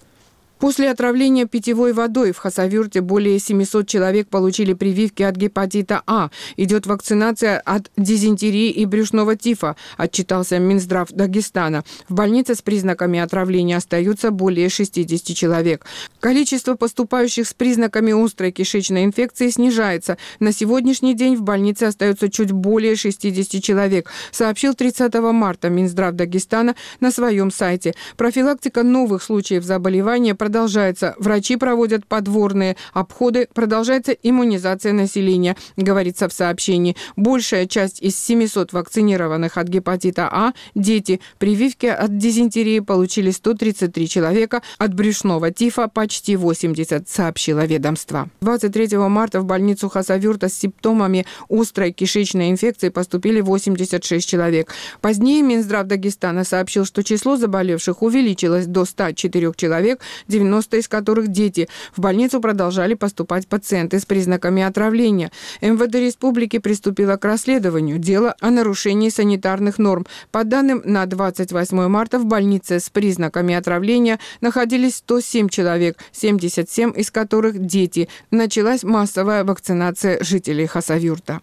После отравления питьевой водой в Хасавюрте более семисот человек получили прививки от гепатита А. Идет вакцинация от дизентерии и брюшного тифа, отчитался Минздрав Дагестана. В больнице с признаками отравления остаются более шестидесяти человек. Количество поступающих с признаками острой кишечной инфекции снижается. На сегодняшний день в больнице остается чуть более шестидесяти человек, сообщил тридцатого марта Минздрав Дагестана на своем сайте. Профилактика новых случаев заболевания продолжается. Продолжается. Врачи проводят подворные обходы, продолжается иммунизация населения, говорится в сообщении. Большая часть из семисот вакцинированных от гепатита А – дети. Прививки от дизентерии получили сто тридцать три человека, от брюшного тифа – почти восемьдесят, сообщило ведомство. двадцать третьего марта в больницу Хасавюрта с симптомами острой кишечной инфекции поступили восемьдесят шесть человек. Позднее Минздрав Дагестана сообщил, что число заболевших увеличилось до ста четырёх человек, девяносто из которых дети. В больницу продолжали поступать пациенты с признаками отравления. эм вэ дэ республики приступило к расследованию дела о нарушении санитарных норм. По данным на двадцать восьмое марта в больнице с признаками отравления находились сто семь человек, семьдесят семь из которых дети. Началась массовая вакцинация жителей Хасавюрта.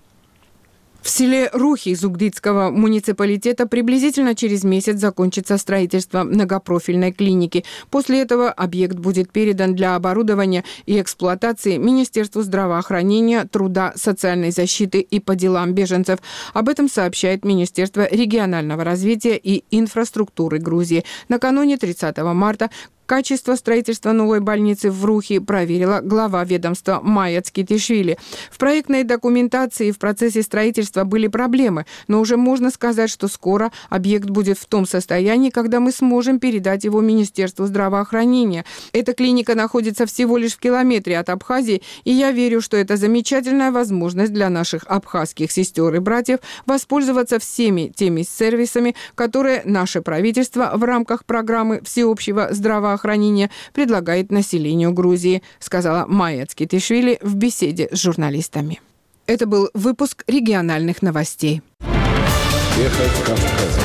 В селе Рухи Зугдитского муниципалитета приблизительно через месяц закончится строительство многопрофильной клиники. После этого объект будет передан для оборудования и эксплуатации Министерству здравоохранения, труда, социальной защиты и по делам беженцев. Об этом сообщает Министерство регионального развития и инфраструктуры Грузии. Накануне тридцатого марта качество строительства новой больницы в Рухи проверила глава ведомства Майя Цкитишвили. В проектной документации в процессе строительства были проблемы, но уже можно сказать, что скоро объект будет в том состоянии, когда мы сможем передать его Министерству здравоохранения. Эта клиника находится всего лишь в километре от Абхазии, и я верю, что это замечательная возможность для наших абхазских сестер и братьев воспользоваться всеми теми сервисами, которые наше правительство в рамках программы всеобщего здравоохранения здравоохранения предлагает населению Грузии, сказала Майя Цкитишвили в беседе с журналистами. Это был выпуск региональных новостей. Эхо Кавказа.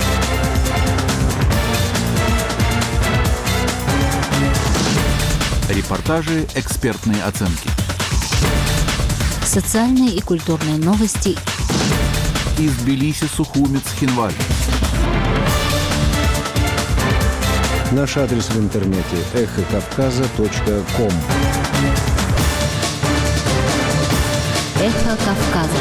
Репортажи, экспертные оценки. Социальные и культурные новости. Из Тбилиси, Сухумец, Хинвали. Наш адрес в интернете эхо кавказа точка ком. Эхо Кавказа.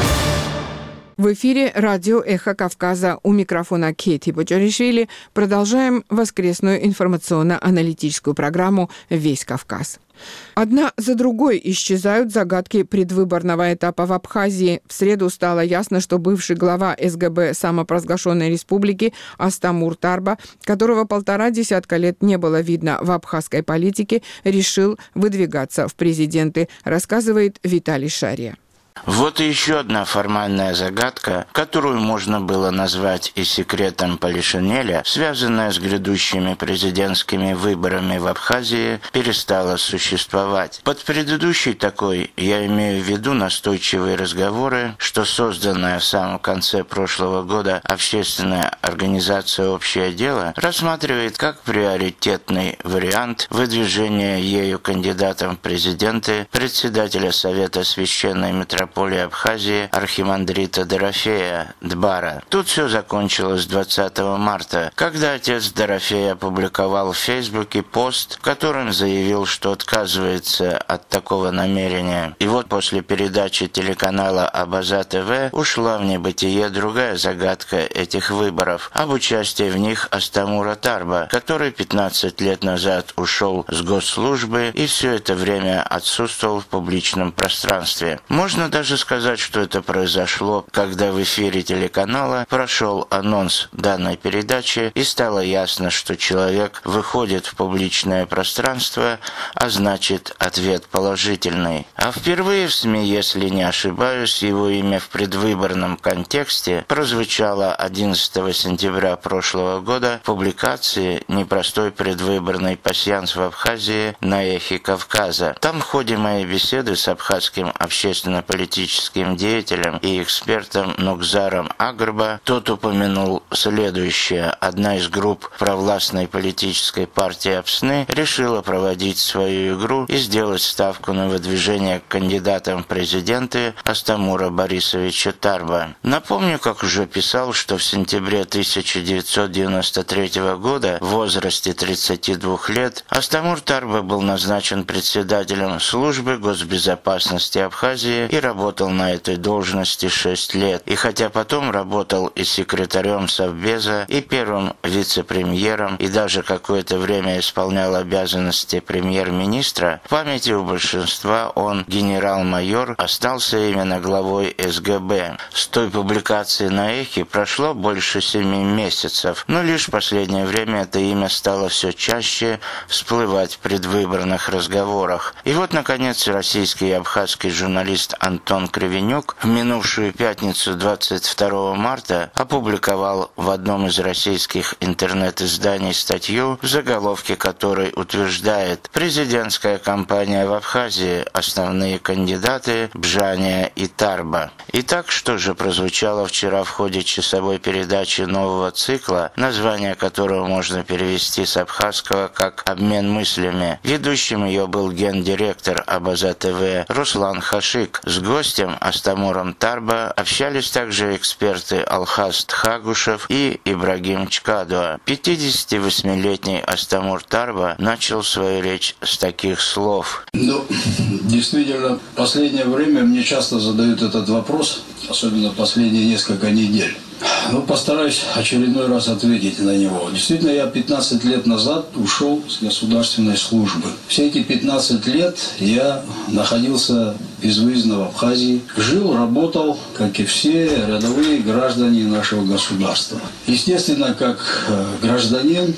В эфире радио «Эхо Кавказа». У микрофона Кейти Боджаришвили. Продолжаем воскресную информационно-аналитическую программу «Весь Кавказ». Одна за другой исчезают загадки предвыборного этапа в Абхазии. В среду стало ясно, что бывший глава эс гэ бэ самопровозглашенной республики Астамур Тарба, которого полтора десятка лет не было видно в абхазской политике, решил выдвигаться в президенты, рассказывает Виталий Шария. Вот и еще одна формальная загадка, которую можно было назвать и секретом Полишинеля, связанная с грядущими президентскими выборами в Абхазии, перестала существовать. Под предыдущей такой я имею в виду настойчивые разговоры, что созданная в самом конце прошлого года общественная организация «Общее дело» рассматривает как приоритетный вариант выдвижения ею кандидатом в президенты председателя Совета Священной Митрополии Абхазии архимандрита Дорофея Дбара. Тут все закончилось двадцатого марта, когда отец Дорофея опубликовал в Фейсбуке пост, в котором заявил, что отказывается от такого намерения. И вот после передачи телеканала Абаза ТВ ушла в небытие другая загадка этих выборов об участии в них Астамура Тарба, который пятнадцать лет назад ушел с госслужбы и все это время отсутствовал в публичном пространстве. Можно даже сказать, что это произошло, когда в эфире телеканала прошел анонс данной передачи и стало ясно, что человек выходит в публичное пространство, а значит ответ положительный. А впервые в СМИ, если не ошибаюсь, его имя в предвыборном контексте прозвучало одиннадцатого сентября прошлого года в публикации «Непростой предвыборный пасьянс в Абхазии» на Эхе Кавказа. Там в ходе моей беседы с абхазским общественно-политическим политическим деятелем и экспертом Нукзаром Агрба, тот упомянул следующее. Одна из групп провластной политической партии Апсны решила проводить свою игру и сделать ставку на выдвижение к кандидатам в президенты Астамура Борисовича Тарба. Напомню, как уже писал, что в сентябре тысяча девятьсот девяносто третьего года в возрасте тридцати двух лет Астамур Тарба был назначен председателем службы госбезопасности Абхазии и работал на этой должности шесть лет. И хотя потом работал и секретарем Совбеза, и первым вице-премьером, и даже какое-то время исполнял обязанности премьер-министра, в памяти у большинства он, генерал-майор, остался именно главой эс гэ бэ. С той публикации на Эхе прошло больше семи месяцев, но лишь в последнее время это имя стало все чаще всплывать в предвыборных разговорах. И вот, наконец, российский и абхазский журналист Антон Кривенюк в минувшую пятницу двадцать второго марта опубликовал в одном из российских интернет-изданий статью, в заголовке которой утверждает: «Президентская кампания в Абхазии. Основные кандидаты Бжания и Тарба». Итак, что же прозвучало вчера в ходе часовой передачи нового цикла, название которого можно перевести с абхазского как «Обмен мыслями». Ведущим ее был гендиректор Абаза ТВ Руслан Хашик. С гостем Астамуром Тарба общались также эксперты Алхаз Тхагушев и Ибрагим Чкадуа. пятидесятивосьмилетний Астамур Тарба начал свою речь с таких слов. Ну, действительно, в последнее время мне часто задают этот вопрос, особенно последние несколько недель. Ну, постараюсь очередной раз ответить на него. Действительно, я пятнадцать лет назад ушел с государственной службы. Все эти пятнадцать лет я находился безвыездно в Абхазии. Жил, работал, как и все рядовые граждане нашего государства. Естественно, как гражданин,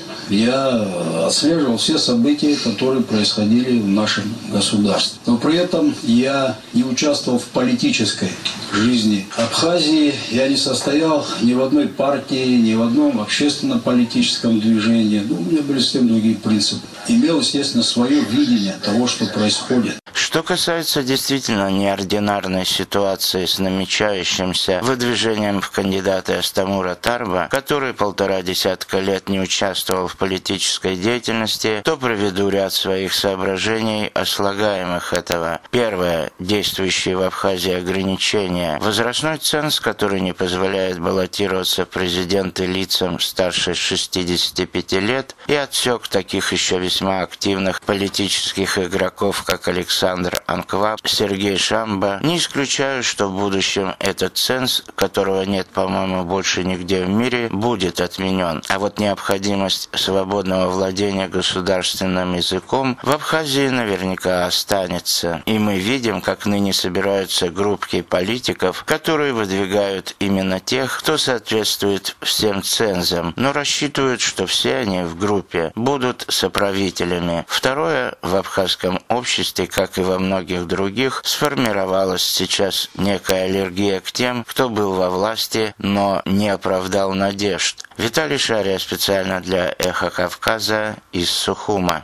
я отслеживал все события, которые происходили в нашем государстве. Но при этом я не участвовал в политической жизни Абхазии. Я не состоял ни в одной партии, ни в одном общественно-политическом движении. Ну, у меня были совсем другие принципы. Имел, естественно, свое видение того, что происходит. Что Что касается действительно неординарной ситуации с намечающимся выдвижением в кандидаты Астамура Тарба, который полтора десятка лет не участвовал в политической деятельности, то приведу ряд своих соображений о слагаемых этого. Первое. Действующие в Абхазии ограничения. Возрастной ценз, который не позволяет баллотироваться в президенты лицам старше шестидесяти пяти лет, и отсек таких еще весьма активных политических игроков, как Александр Анкваб, Сергей Шамба. Не исключаю, что в будущем этот ценз, которого нет, по-моему, больше нигде в мире, будет отменен. А вот необходимость свободного владения государственным языком в Абхазии наверняка останется. И мы видим, как ныне собираются группки политиков, которые выдвигают именно тех, кто соответствует всем цензам, но рассчитывают, что все они в группе будут соправителями. Второе, в абхазском обществе, как и во многих других, сформировалась сейчас некая аллергия к тем, кто был во власти, но не оправдал надежд. Виталий Шария специально для «Эхо Кавказа» из Сухума.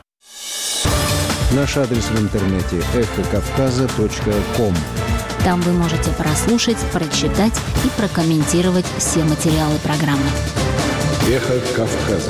Наш адрес в интернете эхо кавказа точка ком. Там вы можете прослушать, прочитать и прокомментировать все материалы программы. Эхо Кавказа.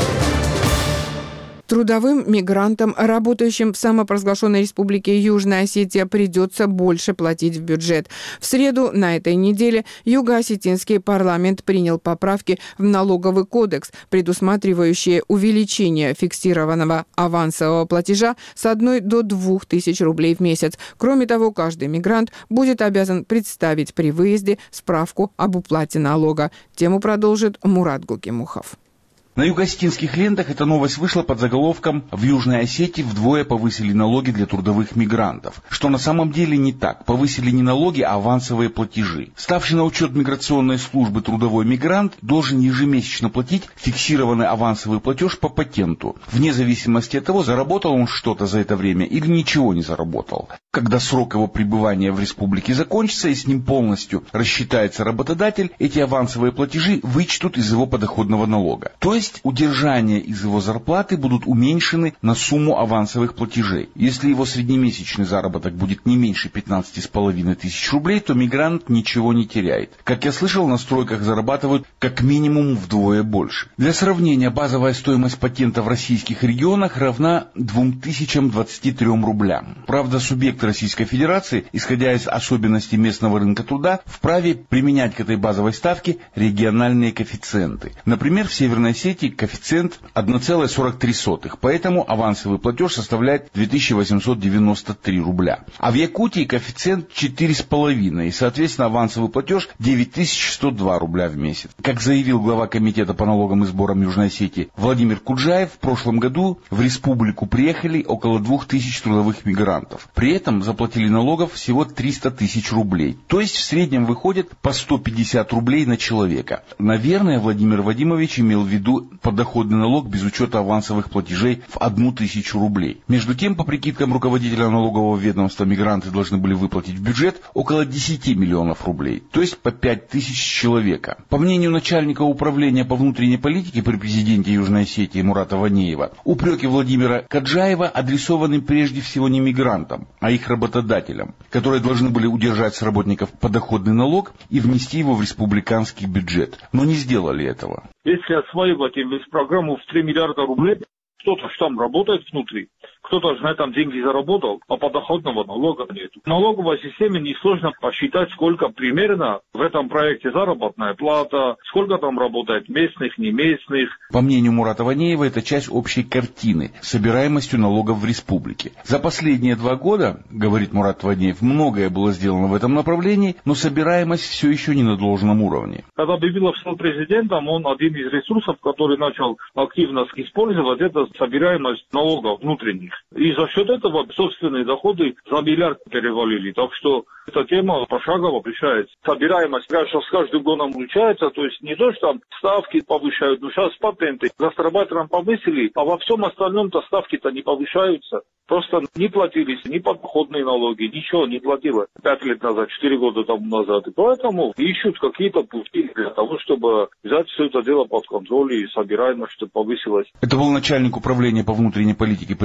Трудовым мигрантам, работающим в самопровозглашенной республике Южная Осетия, придется больше платить в бюджет. В среду на этой неделе Юго-Осетинский парламент принял поправки в налоговый кодекс, предусматривающие увеличение фиксированного авансового платежа с одной до двух тысяч рублей в месяц. Кроме того, каждый мигрант будет обязан представить при выезде справку об уплате налога. Тему продолжит Мурат Гукимухов. На юго-осетинских лентах эта новость вышла под заголовком «В Южной Осетии вдвое повысили налоги для трудовых мигрантов». Что на самом деле не так. Повысили не налоги, а авансовые платежи. Ставший на учет миграционной службы трудовой мигрант должен ежемесячно платить фиксированный авансовый платеж по патенту, вне зависимости от того, заработал он что-то за это время или ничего не заработал. Когда срок его пребывания в республике закончится и с ним полностью рассчитается работодатель, эти авансовые платежи вычтут из его подоходного налога. То есть удержания из его зарплаты будут уменьшены на сумму авансовых платежей. Если его среднемесячный заработок будет не меньше пятнадцати с половиной тысяч рублей, то мигрант ничего не теряет. Как я слышал, на стройках зарабатывают как минимум вдвое больше. Для сравнения, базовая стоимость патента в российских регионах равна двум тысячам двадцати трём рублям. Правда, субъекты Российской Федерации, исходя из особенностей местного рынка труда, вправе применять к этой базовой ставке региональные коэффициенты. Например, в Северной Осетии коэффициент одна целая сорок три сотых, поэтому авансовый платеж составляет две тысячи восемьсот девяносто три рубля. А в Якутии коэффициент четыре с половиной, и, соответственно, авансовый платеж девять тысяч сто два рубля в месяц. Как заявил глава комитета по налогам и сборам Южной Осетии Владимир Куджаев, в прошлом году в республику приехали около двух тысяч трудовых мигрантов. При этом заплатили налогов всего триста тысяч рублей. То есть в среднем выходит по сто пятьдесят рублей на человека. Наверное, Владимир Вадимович имел в виду подоходный налог без учета авансовых платежей в одну тысячу рублей. Между тем, по прикидкам руководителя налогового ведомства, мигранты должны были выплатить в бюджет около десяти миллионов рублей, то есть по пять тысяч человека. По мнению начальника управления по внутренней политике при президенте Южной Осетии Мурата Ванеева, упреки Владимира Каджаева адресованы прежде всего не мигрантам, а их работодателям, которые должны были удержать с работников подоходный налог и внести его в республиканский бюджет, но не сделали этого. Если осваивать инвестпрограмму в три миллиарда рублей, кто-то же там работает внутри, кто-то же на этом деньги заработал, а подоходного налога нет. В налоговой системе несложно посчитать, сколько примерно в этом проекте заработная плата, сколько там работает местных, не местных. По мнению Мурата Ванеева, это часть общей картины с собираемостью налогов в республике. За последние два года, говорит Мурат Ванеев, многое было сделано в этом направлении, но собираемость все еще не на должном уровне. Когда Бибилов стал президентом, он один из ресурсов, который начал активно использовать, это собираемость налогов внутренних. И за счет этого собственные доходы за миллиард перевалили. Так что эта тема пошагово решается. Собираемость с каждым годом улучшается. То есть не то, что там ставки повышают, но сейчас патенты гастарбайтерам повысили, а во всем остальном-то ставки-то не повышаются. Просто не платились ни подоходные налоги, ничего не платило пять лет назад, четыре года тому назад. И поэтому ищут какие-то пути для того, чтобы взять все это дело под контроль и собираемость, чтобы повысилась. Это был начальник управления по внутренней политике при президенте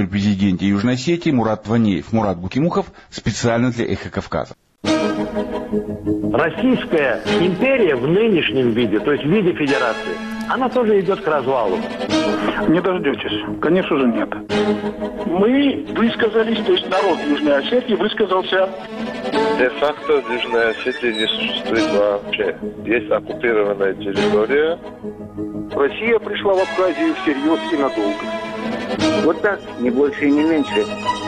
президенте Южной Осетии Мурат Тванеев. Мурат Бутимухов специально для «Эхо Кавказа». Российская империя в нынешнем виде, то есть в виде федерации, она тоже идет к развалу. Не дождетесь. Конечно же, нет. Мы высказались, то есть народ Южной Осетии высказался. Де-факто в Южной Осетии не существует вообще. Есть оккупированная территория. Россия пришла в Абхазию всерьез и надолго. Вот так, не больше и не меньше.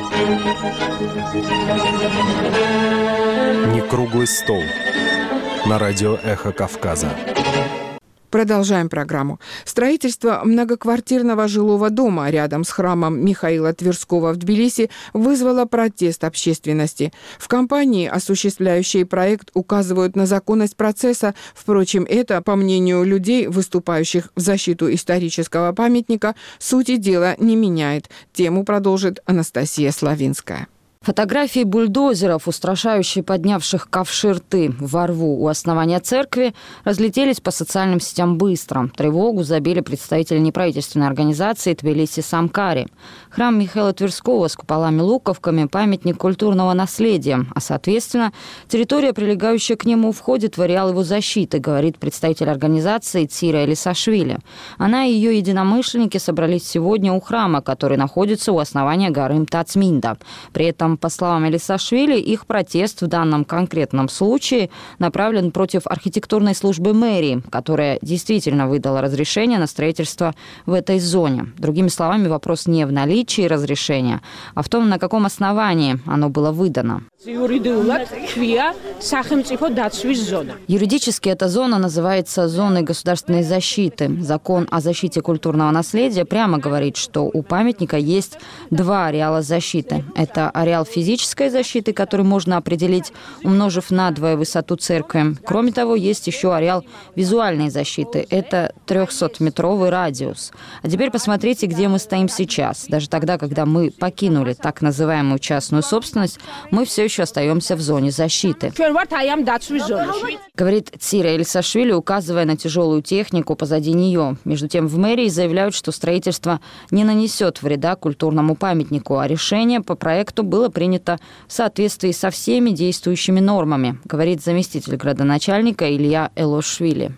Не круглый стол. На радио «Эхо Кавказа». Продолжаем программу. Строительство многоквартирного жилого дома рядом с храмом Михаила Тверского в Тбилиси вызвало протест общественности. В компании, осуществляющей проект, указывают на законность процесса. Впрочем, это, по мнению людей, выступающих в защиту исторического памятника, сути дела не меняет. Тему продолжит Анастасия Славинская. Фотографии бульдозеров, устрашающие поднявших ковши рты во рву у основания церкви, разлетелись по социальным сетям быстро. Тревогу забили представители неправительственной организации Тбилиси Самкари. Храм Михаила Тверского с куполами-луковками – памятник культурного наследия, а, соответственно, территория, прилегающая к нему, входит в ареал его защиты, говорит представитель организации Цира Элисашвили. Она и ее единомышленники собрались сегодня у храма, который находится у основания горы Мтацминда. При этом, по словам Элисашвили, их протест в данном конкретном случае направлен против архитектурной службы мэрии, которая действительно выдала разрешение на строительство в этой зоне. Другими словами, вопрос не в наличии разрешения, а в том, на каком основании оно было выдано. Юридически эта зона называется зоной государственной защиты. Закон о защите культурного наследия прямо говорит, что у памятника есть два ареала защиты. Это ареал физической защиты, который можно определить, умножив надвое высоту церкви. Кроме того, есть еще ареал визуальной защиты. Это трехсотметровый радиус. А теперь посмотрите, где мы стоим сейчас. Даже тогда, когда мы покинули так называемую частную собственность, мы все еще остаемся в зоне защиты. Говорит Цира Элисашвили, указывая на тяжелую технику позади нее. Между тем, в мэрии заявляют, что строительство не нанесет вреда культурному памятнику, а решение по проекту было принято в соответствии со всеми действующими нормами, говорит заместитель градоначальника Илья Элошвили.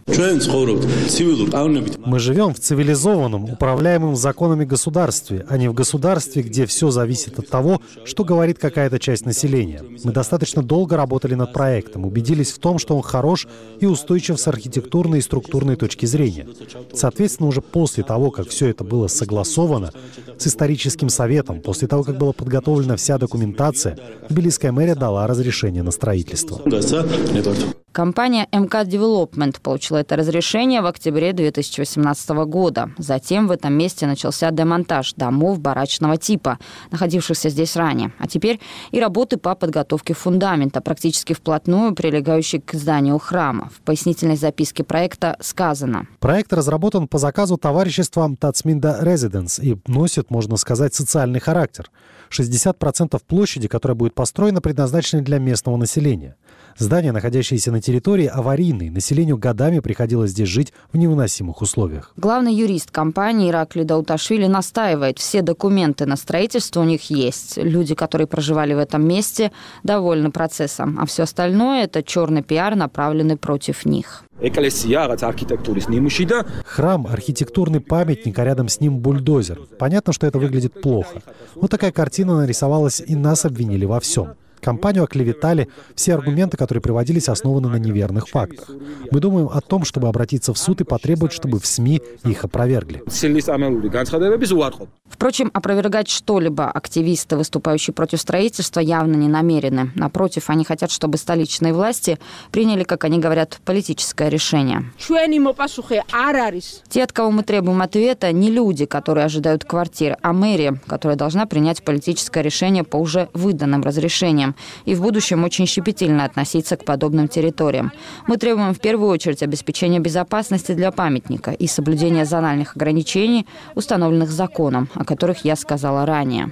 Мы живем в цивилизованном, управляемом законами государстве, а не в государстве, где все зависит от того, что говорит какая-то часть населения. Мы достаточно долго работали над проектом, убедились в том, что он хорош и устойчив с архитектурной и структурной точки зрения. Соответственно, уже после того, как все это было согласовано с историческим советом, после того, как была подготовлена вся документация, тбилисская мэрия дала разрешение на строительство. Компания эм ка Development получила это разрешение в октябре две тысячи восемнадцатого года. Затем в этом месте начался демонтаж домов барачного типа, находившихся здесь ранее. А теперь и работы по подготовке фундамента, практически вплотную прилегающей к зданию храма. В пояснительной записке проекта сказано. Проект разработан по заказу товарищества Мтацминда Residence и носит, можно сказать, социальный характер. шестьдесят процентов площади, которая будет построена, предназначены для местного населения. Здание, находящееся на территории, аварийное. Населению годами приходилось здесь жить в невыносимых условиях. Главный юрист компании Иракли Дауташвили настаивает, все документы на строительство у них есть. Люди, которые проживали в этом месте, довольны процессом. А все остальное – это черный пиар, направленный против них. Храм – архитектурный памятник, а рядом с ним бульдозер. Понятно, что это выглядит плохо. Вот такая картина нарисовалась, и нас обвинили во всем. Компанию оклеветали, все аргументы, которые приводились, основаны на неверных фактах. Мы думаем о том, чтобы обратиться в суд и потребовать, чтобы в СМИ их опровергли. Впрочем, опровергать что-либо активисты, выступающие против строительства, явно не намерены. Напротив, они хотят, чтобы столичные власти приняли, как они говорят, политическое решение. Те, от кого мы требуем ответа, не люди, которые ожидают квартир, а мэрия, которая должна принять политическое решение по уже выданным разрешениям. населением и в будущем очень щепетильно относиться к подобным территориям. Мы требуем в первую очередь обеспечения безопасности для памятника и соблюдения зональных ограничений, установленных законом, о которых я сказала ранее.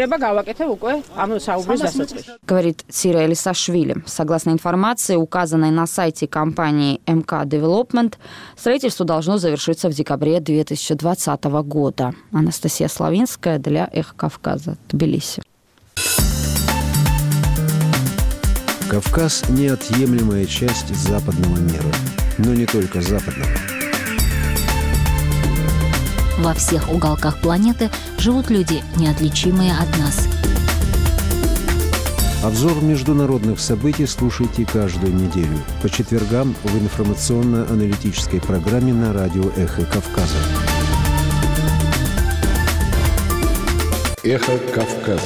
Говорит Сира Элисашвили. Согласно информации, указанной на сайте компании эм ка Development, строительство должно завершиться в декабре две тысячи двадцатого года. Анастасия Славинская для «Эхо Кавказа», Тбилиси. Кавказ – неотъемлемая часть западного мира. Но не только западного. Во всех уголках планеты живут люди, неотличимые от нас. Обзор международных событий слушайте каждую неделю по четвергам в информационно-аналитической программе на радио «Эхо Кавказа». «Эхо Кавказа».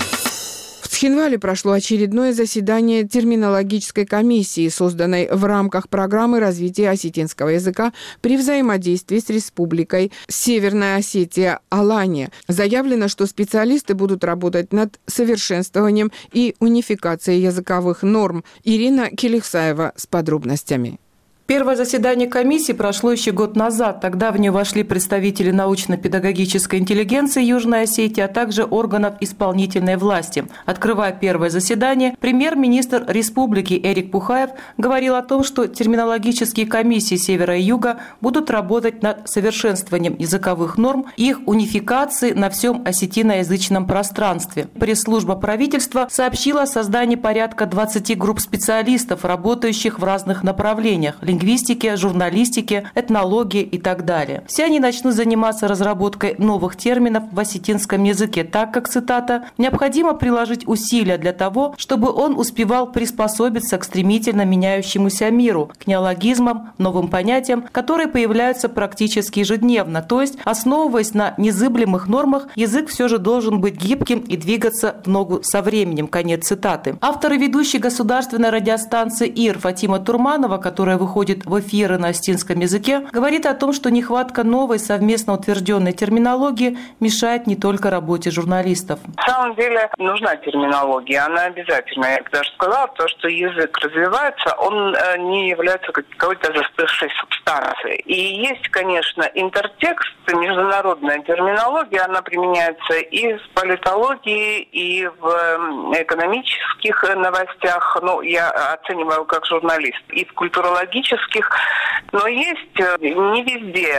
В Цхинвале прошло очередное заседание терминологической комиссии, созданной в рамках программы развития осетинского языка при взаимодействии с Республикой Северная Осетия Алания. Заявлено, что специалисты будут работать над совершенствованием и унификацией языковых норм. Ирина Келихсаева с подробностями. Первое заседание комиссии прошло еще год назад. Тогда в нее вошли представители научно-педагогической интеллигенции Южной Осетии, а также органов исполнительной власти. Открывая первое заседание, премьер-министр республики Эрик Пухаев говорил о том, что терминологические комиссии Севера и Юга будут работать над совершенствованием языковых норм и их унификации на всем осетиноязычном пространстве. Пресс-служба правительства сообщила о создании порядка двадцати групп специалистов, работающих в разных направлениях – лингвистике, журналистике, этнологии и так далее. Все они начнут заниматься разработкой новых терминов в осетинском языке, так как, цитата, «необходимо приложить усилия для того, чтобы он успевал приспособиться к стремительно меняющемуся миру, к неологизмам, новым понятиям, которые появляются практически ежедневно, то есть, основываясь на незыблемых нормах, язык все же должен быть гибким и двигаться в ногу со временем». Конец цитаты. Автор и ведущий государственной радиостанции ИР Фатима Турманова, которая выходит в эфиры на осетинском языке, говорит о том, что нехватка новой совместно утвержденной терминологии мешает не только работе журналистов. На самом деле нужна терминология, она обязательна. Я даже сказала, то, что язык развивается, он не является какой-то застывшей субстанцией. И есть, конечно, интертекст, международная терминология, она применяется и в политологии, и в экономических новостях, ну, я оцениваю как журналист, и в культурологических. Но есть не везде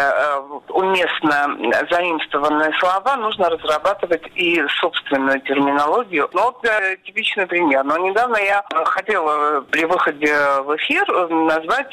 уместно заимствованные слова, нужно разрабатывать и собственную терминологию. Ну, вот типичный пример. Но недавно я хотела при выходе в эфир назвать,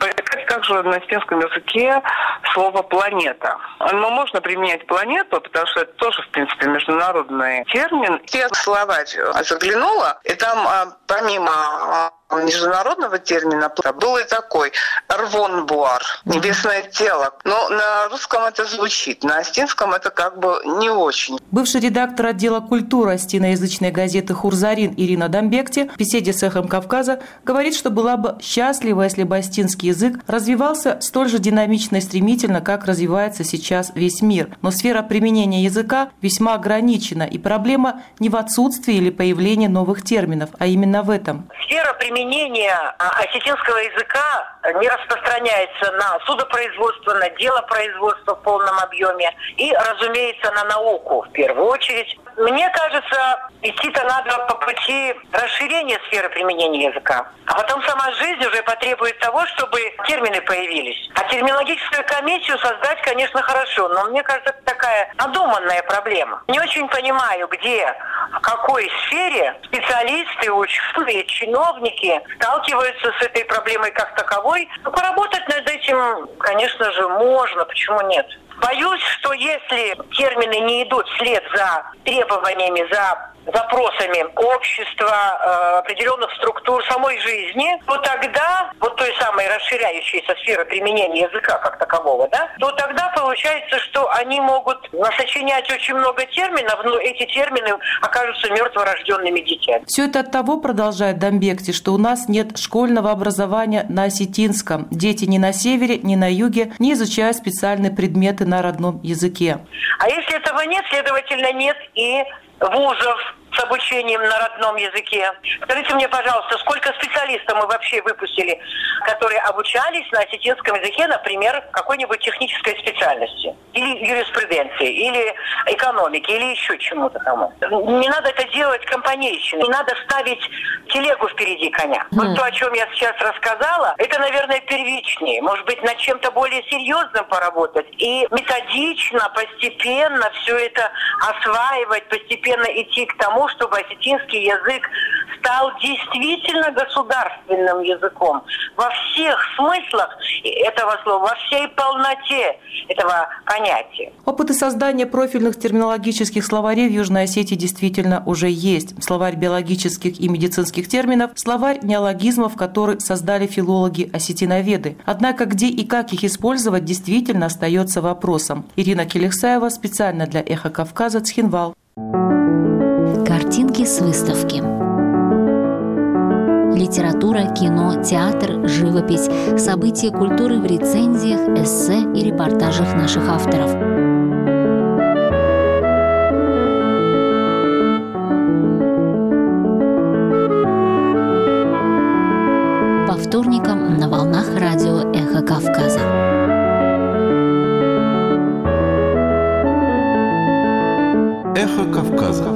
также на осетинском языке слово «планета». Но можно применять планету, потому что это тоже, в принципе, международный термин. Я в словарь заглянула, и там помимо международного термина был и такой «рвонбуар», «небесное тело». Но на русском это звучит, на осетинском это как бы не очень. Бывший редактор отдела культуры осетиноязычной газеты «Хурзарин» Ирина Дамбекти в беседе с «Эхом Кавказа» говорит, что была бы счастлива, если бы осетинский язык развивался столь же динамично и стремительно, как развивается сейчас весь мир. Но сфера применения языка весьма ограничена, и проблема не в отсутствии или появлении новых терминов, а именно в этом. Сфера применения осетинского языка не распространяется на судопроизводство, на делопроизводство в полном объеме и, разумеется, на науку в первую очередь. Мне кажется, идти-то надо по пути расширения сферы применения языка. А потом сама жизнь уже потребует того, чтобы термины появились. А терминологическую комиссию создать, конечно, хорошо, но мне кажется, это такая надуманная проблема. Не очень понимаю, где, в какой сфере специалисты, ученые, чиновники сталкиваются с этой проблемой как таковой. Но поработать над этим, конечно же, можно, почему нет? Боюсь, что если термины не идут вслед за требованиями, за запросами общества, э, определенных структур самой жизни, то тогда, вот той самой расширяющейся сферы применения языка как такового, да, то тогда получается, что они могут насочинять очень много терминов, но эти термины окажутся мертворожденными детьми. Все это от того, продолжает Дамбекти, что у нас нет школьного образования на осетинском. Дети ни на севере, ни на юге не изучают специальные предметы на родном языке. А если этого нет, следовательно, нет и вузов с обучением на родном языке. Скажите мне, пожалуйста, сколько специалистов мы вообще выпустили, которые обучались на осетинском языке, например, какой-нибудь технической специальности, или юриспруденции, или экономики, или еще чему-то тому. Не надо это делать компанейщиной, не надо ставить телегу впереди коня. Mm. Вот то, о чем я сейчас рассказала, это, наверное, первичнее. Может быть, над чем-то более серьезным поработать и методично, постепенно все это осваивать, постепенно идти к тому, чтобы осетинский язык стал действительно государственным языком во всех смыслах этого слова, во всей полноте этого понятия. Опыты создания профильных терминологических словарей в Южной Осетии действительно уже есть. Словарь биологических и медицинских терминов, словарь неологизмов, который создали филологи-осетиноведы. Однако где и как их использовать действительно остается вопросом. Ирина Келихсаева специально для «Эхо Кавказа», Цхинвал. Картинки с выставки. Литература, кино, театр, живопись, события культуры в рецензиях, эссе и репортажах наших авторов. По вторникам на волнах радио «Эхо Кавказа». «Эхо Кавказа».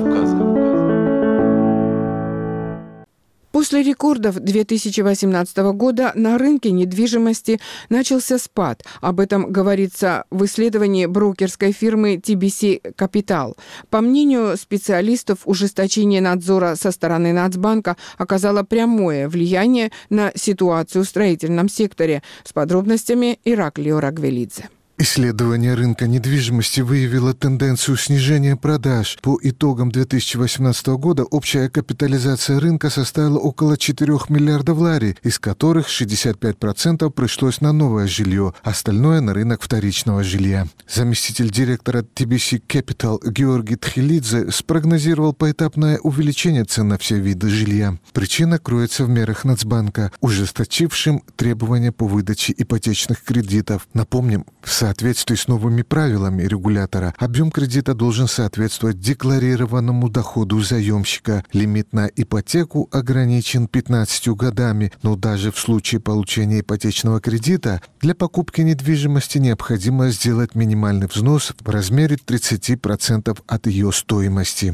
После рекордов две тысячи восемнадцатого года на рынке недвижимости начался спад. Об этом говорится в исследовании брокерской фирмы ти би си Capital. По мнению специалистов, ужесточение надзора со стороны Нацбанка оказало прямое влияние на ситуацию в строительном секторе. С подробностями Ираклио Рагвелидзе. Исследование рынка недвижимости выявило тенденцию снижения продаж. По итогам две тысячи восемнадцатого года общая капитализация рынка составила около четырёх миллиардов лари, из которых шестьдесят пять процентов пришлось на новое жилье, остальное на рынок вторичного жилья. Заместитель директора ти би си Capital Георгий Тхилидзе спрогнозировал поэтапное увеличение цен на все виды жилья. Причина кроется в мерах Нацбанка, ужесточившим требования по выдаче ипотечных кредитов. Напомним, в В соответствии с новыми правилами регулятора, объем кредита должен соответствовать декларированному доходу заемщика. Лимит на ипотеку ограничен пятнадцатью годами, но даже в случае получения ипотечного кредита для покупки недвижимости необходимо сделать минимальный взнос в размере тридцати процентов от ее стоимости.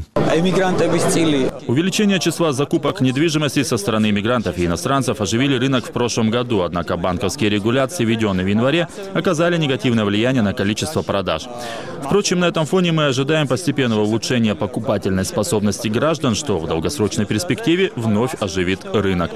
Увеличение числа закупок недвижимости со стороны иммигрантов и иностранцев оживили рынок в прошлом году, однако банковские регуляции, введенные в январе, оказали негативное влияние на количество продаж. Впрочем, на этом фоне мы ожидаем постепенного улучшения покупательной способности граждан, что в долгосрочной перспективе вновь оживит рынок.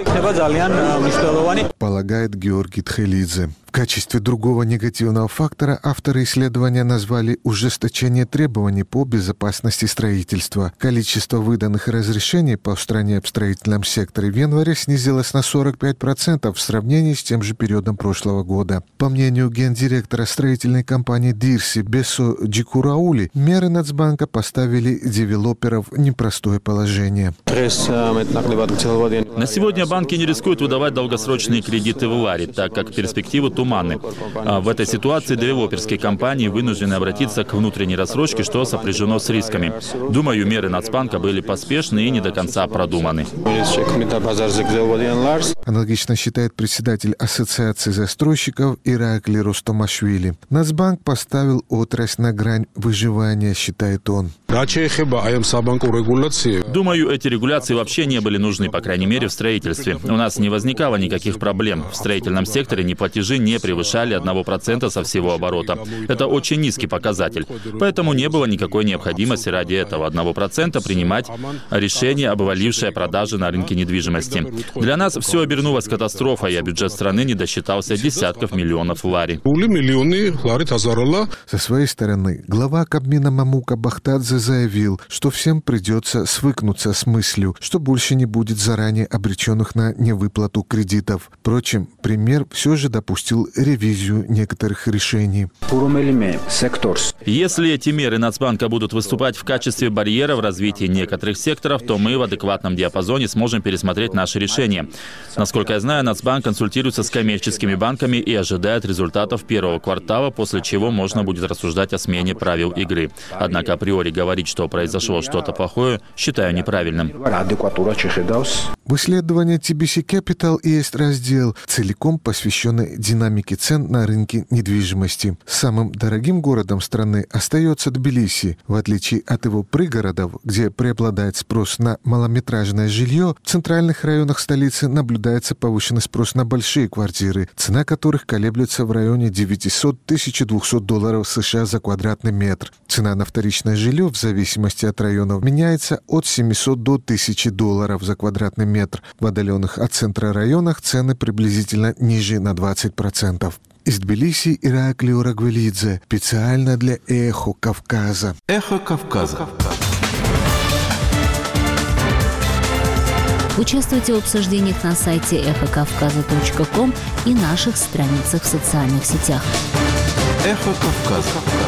Полагает Георгий Тхилидзе. В качестве другого негативного фактора авторы исследования назвали ужесточение требований по безопасности строительства. Количество выданных разрешений по стране в строительном секторе в январе снизилось на сорок пять процентов в сравнении с тем же периодом прошлого года. По мнению гендиректора строительной компании Дирси Бесо Джикураули, меры Нацбанка поставили девелоперов в непростое положение. На сегодня банки не рискуют выдавать долгосрочные кредиты в лари, так как перспективы туманны. А в этой ситуации девелоперские компании вынуждены обратиться к внутренней рассрочке, что сопряжено с рисками. Думаю, меры Нацбанка были поспешны и не до конца продуманы. Аналогично считает председатель Ассоциации застройщиков Иракли Ростомашвили. Нацбанк поставил отрасль на грань выживания, считает он. Думаю, эти регуляции вообще не были нужны, по крайней мере, в строительстве. У нас не возникало никаких проблем. В строительном секторе неплатежи не превышали одного процента со всего оборота. Это очень низкий показатель. Поэтому не было никакой необходимости ради этого одного процента принимать решение, обвалившее продажи на рынке недвижимости. Для нас все обернулось катастрофой, а бюджет страны не досчитался десятков миллионов лари. Со своей стороны, глава Кабмина Мамука Бахтадзе заявил, что всем придется свыкнуться с мыслью, что больше не будет заранее обреченных на невыплату кредитов. Впрочем, премьер все же допустил ревизию некоторых решений. Если эти меры Нацбанка будут выступать в качестве барьера в развитии некоторых секторов, то мы в адекватном диапазоне сможем пересмотреть наши решения. Насколько я знаю, Нацбанк консультируется с коммерческими банками и ожидает результатов первого квартала, после чего можно будет рассуждать о смене правил игры. Однако априори говорить, что произошло что-то плохое, считаю неправильным. В исследовании ти би си Capital есть раздел, целиком посвященный динамике цен на рынке недвижимости. Самым дорогим городом страны остается Тбилиси. В отличие от его пригородов, где преобладает спрос на малометражное жилье, в центральных районах столицы наблюдается повышенный спрос на большие квартиры, цена которых колеблется в районе девятьсот — тысяча двести долларов США за квадратный метр. Цена на вторичное жилье в зависимости от районов меняется от семисот до тысячи долларов за квадратный метр. В отдаленных от центра районах цены приблизительно ниже на двадцать процентов. Из Тбилиси Ираклий Рагвелидзе. Специально для «Эхо Кавказа». «Эхо Кавказа». Участвуйте в обсуждениях на сайте эхо кавказа точка ком и наших страницах в социальных сетях. «Эхо Кавказа».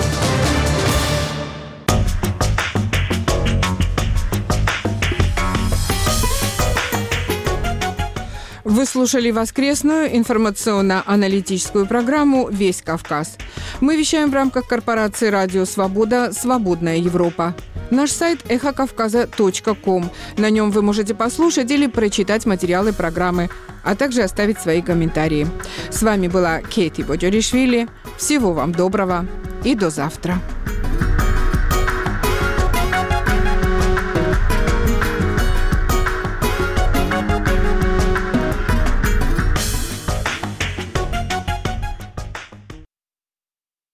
Вы слушали воскресную информационно-аналитическую программу «Весь Кавказ». Мы вещаем в рамках корпорации «Радио Свобода. Свободная Европа». Наш сайт эхо кавказа точка ком. На нем вы можете послушать или прочитать материалы программы, а также оставить свои комментарии. С вами была Кейти Бодёришвили. Всего вам доброго и до завтра.